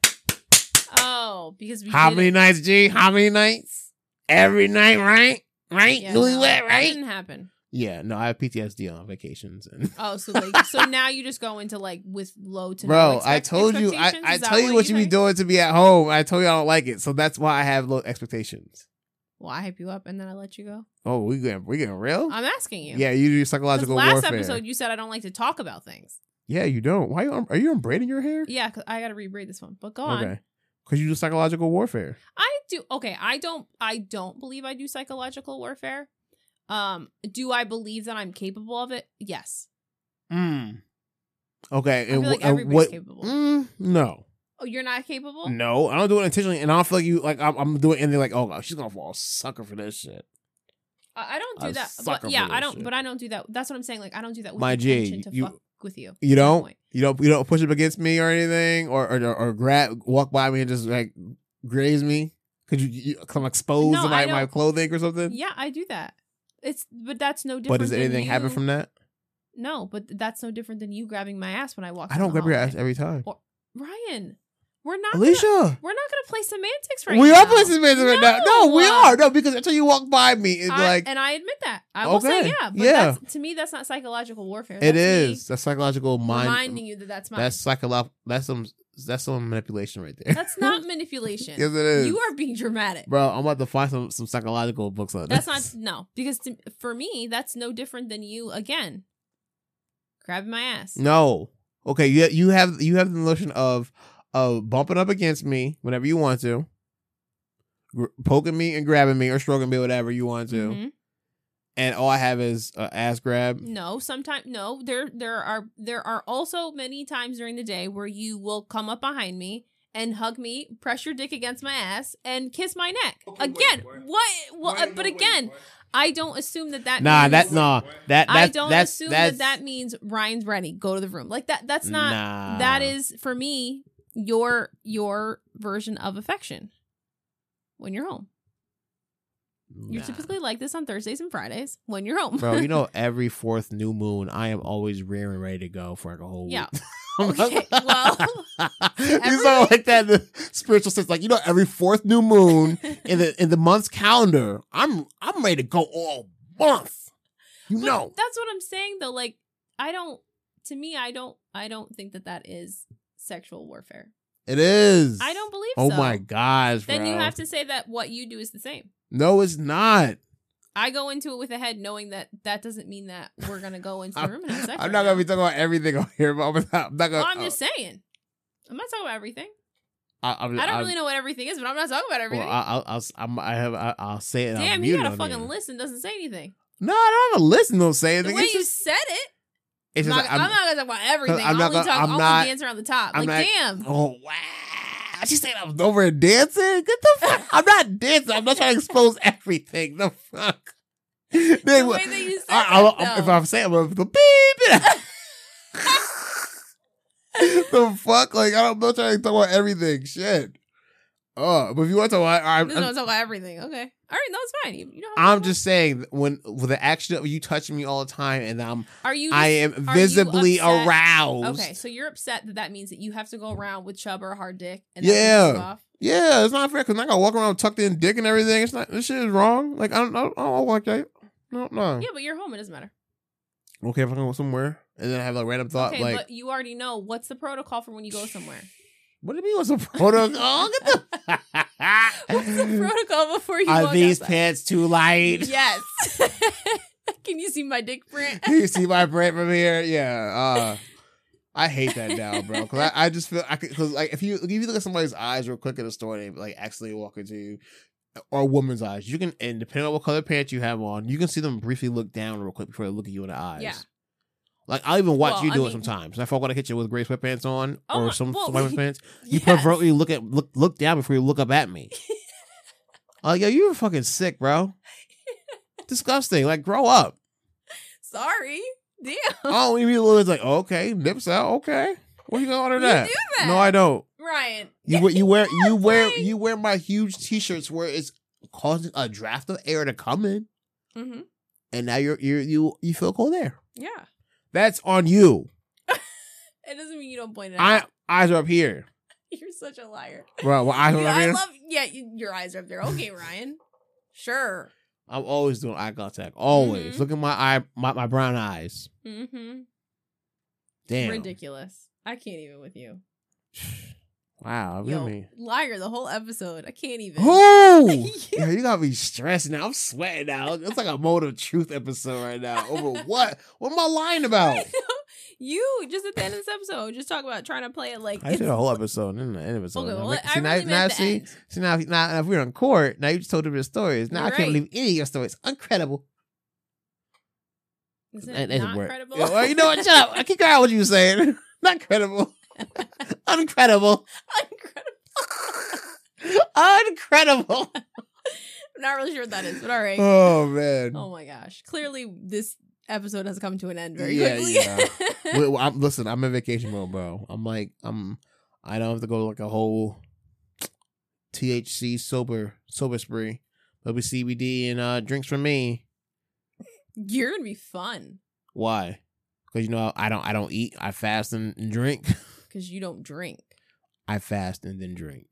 Oh, because we how did many it. nights, G? How many nights? Every night, right? Yeah, Newlywed, no, that right? didn't happen. Yeah, no, I have PTSD on vacations, and Oh, so like, so now you just go into like with low to bro, no I told you, I expectations? Is that tell you what you be think? doing to be at home. I told you I don't like it, so that's why I have low expectations. Well, I hype you up and then I let you go. Oh, we getting real? I'm asking you. Yeah, you do 'Cause psychological last warfare. episode you said I don't like to talk about things. Yeah, you don't. Why are you unbraiding your hair? Yeah, because I got to rebraid this one. But go on. Okay, because you do psychological warfare. I do. Okay, I don't believe I do psychological warfare. Do I believe that I'm capable of it? Yes. Okay, I feel like everybody's capable. No. Oh, you're not capable? No, I don't do it intentionally, and I don't feel like you like I'm doing anything like, oh god, she's gonna fall sucker for this shit. I don't do A that. sucker But yeah, for I this don't. shit. But I don't do that. That's what I'm saying. Like I don't do that with My G, intention to you- fuck with you. You That's my don't, point. you don't push up against me or anything, or grab, walk by me and just like graze me because cause I'm exposed No, to I my don't- clothing or something. Yeah, I do that. But that's no different. But does than anything you- happen from that? No, but that's no different than you grabbing my ass when I walk. I down don't the grab your hallway. ass every time. Ryan, we're not. Alicia, We're not gonna play semantics right we now. are playing semantics right now. No, we are. No, because until you walk by me, it's like and I admit that. I will say Okay, yeah. But yeah. That's, to me, that's not psychological warfare. it That's is. That's psychological me mind. reminding you that that's mine. That's psychological. That's some manipulation right there. That's not manipulation. Yes, it is. You are being dramatic. Bro, I'm about to find some psychological books on That's this. not no because for me that's no different than you again grabbing my ass. No. Okay, you have the notion of bumping up against me whenever you want to, poking me and grabbing me or stroking me, whatever you want to, Mhm. and all I have is ass grab. No, sometimes no. There are also many times during the day where you will come up behind me and hug me, press your dick against my ass, and kiss my neck. Okay, Again, wait. what? Well, Wait, but no, wait, again, what? I don't assume that means, I don't assume that means Ryan's ready. Go to the room. Like that. That's not. Nah. That is for me your version of affection when you're home. You're Nah. typically like this on Thursdays and Fridays when you're home. Bro, you know, every fourth new moon, I am always rearing ready to go for like a whole Yeah. week. Okay, well, you every sound like that in the spiritual sense. Like, you know, every fourth new moon in the month's calendar, I'm ready to go all month. You But know. that's what I'm saying though. Like, I don't think that is sexual warfare. It is. I don't believe Oh so. my gosh, Then bro. you have to say that what you do is the same. No, it's not. I go into it with a head knowing that doesn't mean that we're gonna go into the room and have sex. I'm right not now. gonna be talking about everything on here, but I'm not gonna. Well, I'm just saying. I'm not talking about everything. I don't really know what everything is, but I'm not talking about everything. Well, I'll say it. Damn, you gotta fucking listen. Doesn't say anything. No, I don't have to listen. Don't say anything. The way you said it. I'm not gonna talk about everything. I'm only dance around the top. Damn. Oh wow. She said I was over and dancing. Get the fuck. I'm not dancing. I'm not trying to expose everything. The fuck. The way that you said if I'm saying, I'm gonna go beep. The fuck? Like, I'm not trying to talk about everything. Shit. But if you want to talk about, I'm talk about everything. Okay. All right. No, it's fine. You know. I'm just saying, with the action of you touching me all the time, and I am are visibly you upset? aroused. Okay, so you're upset that means that you have to go around with chub or a hard dick. And Yeah, it's not fair because I'm not gonna walk around tucked in dick and everything. It's not. This shit is wrong. Like I don't like that. No. Yeah, but you're home. It doesn't matter. Okay, if I can go somewhere and then I have a random thought, okay, like, but you already know what's the protocol for when you go somewhere. What do you mean? What's the protocol? What's the protocol before you Are walk these outside? pants too light? Yes. Can you see my dick print? Can you see my print from here? Yeah. I hate that now, bro. Because I just feel because like if you look at somebody's eyes real quick in a store, and they like accidentally walk into you, or a woman's eyes, you can, and depending on what color pants you have on, you can see them briefly look down real quick before they look at you in the eyes. Yeah. Like I'll even watch you do it sometimes. If I walk in the kitchen with gray sweatpants on or some sweatpants, you perversely look down before you look up at me. Like, yo, you're fucking sick, bro. Disgusting. Like, grow up. Sorry. Damn. Oh, you mean it's like, okay, nips out, okay. What you gonna order that? You do that. No, I don't. Ryan. You wear my huge t-shirts where it's causing a draft of air to come in, and now you feel cold air. Yeah. That's on you. It doesn't mean you don't point it out. Eyes are up here. You're such a liar. Bro, eyes are up here? Your eyes are up there. Okay, Ryan. Sure. I'm always doing eye contact. Always. Look at my brown eyes. Mm-hmm. Damn. Ridiculous. I can't even with you. Wow, really? Liar the whole episode. I can't even. Oh! Yeah, you got me stressed now. I'm sweating now. It's like a Moment of Truth episode right now. Over what? What am I lying about? You, just at the end of this episode, just talk about trying to play it like... I did a whole episode in the end episode. Okay, well, I really meant the end. See, now if we're in court, now you just told different stories. Now I can't believe any of your stories. Incredible. Is it not credible? Yeah, well, you know what? Shut up. I keep going what you were saying. Not credible. Uncredible. Uncredible. I'm not really sure what that is, but all right. Oh, man. Oh, my gosh. Clearly, this episode has come to an end very quickly. Yeah. Listen, I'm in vacation mode, bro. I don't have to go like a whole THC sober spree. There'll be CBD and drinks from me. You're gonna be fun. Why? Because I don't eat. I fast and drink. Because you don't drink. I fast and then drink,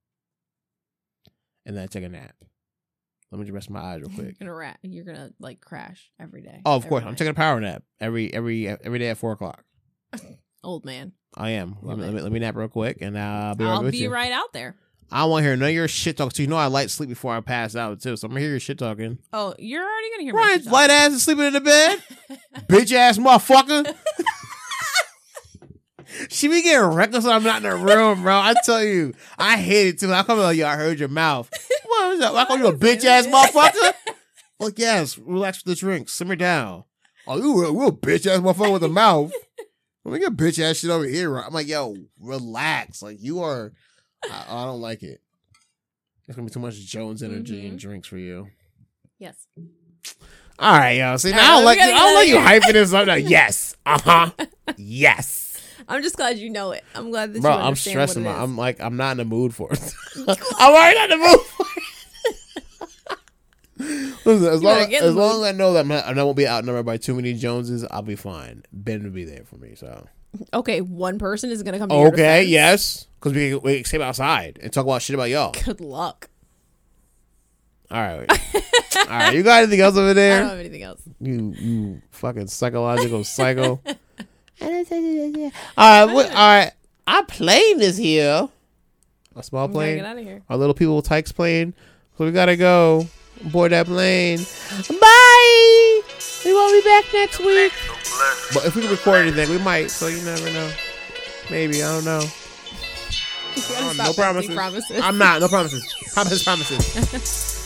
and then I take a nap. Let me just rest my eyes real quick. You're gonna like crash every day. Oh, of course. I'm taking a power nap every day at 4:00. Old man. I am. Let me nap real quick, and I'll be right with you. I'll be right out there. I don't want to hear none of your shit talk. So I like sleep before I pass out too. So I'm gonna hear your shit talking. Oh, you're already gonna hear Ryan's my light ass is sleeping in the bed. Bitch ass motherfucker. She be getting reckless when I'm not in the room, bro. I tell you, I hate it too. I come like, yo, I heard your mouth. What was that? I call you a bitch ass motherfucker? Well, yes, relax with the drink. Simmer down. Oh, you a bitch ass motherfucker with a mouth. Let me get bitch ass shit over here. I'm like, yo, relax. Like, you are. I don't like it. There's gonna be too much Jones energy and drinks for you. Yes. All right, yo. See, now I don't like you hyping this up. Now. Yes. Yes. I'm just glad you know it. I'm glad that you understand I'm stressing. what it is. I'm not in the mood for it. I'm already not in the mood for it. Listen, as long as I know that I won't be outnumbered by too many Joneses, I'll be fine. Ben will be there for me. So. Okay, one person is gonna come to your defense. Yes. Because we can stay outside and talk about shit about y'all. Good luck. All right. All right. You got anything else over there? I don't have anything else. You fucking psychological psycho. All right. I'm playing this here. A small plane. Get out of here. Our little people Tykes plane. So we gotta go board that plane. Bye. We won't be back next week. But if we can record anything, we might. So you never know. Maybe. I don't know. You gotta No stop making promises. I'm not. No promises. Promises.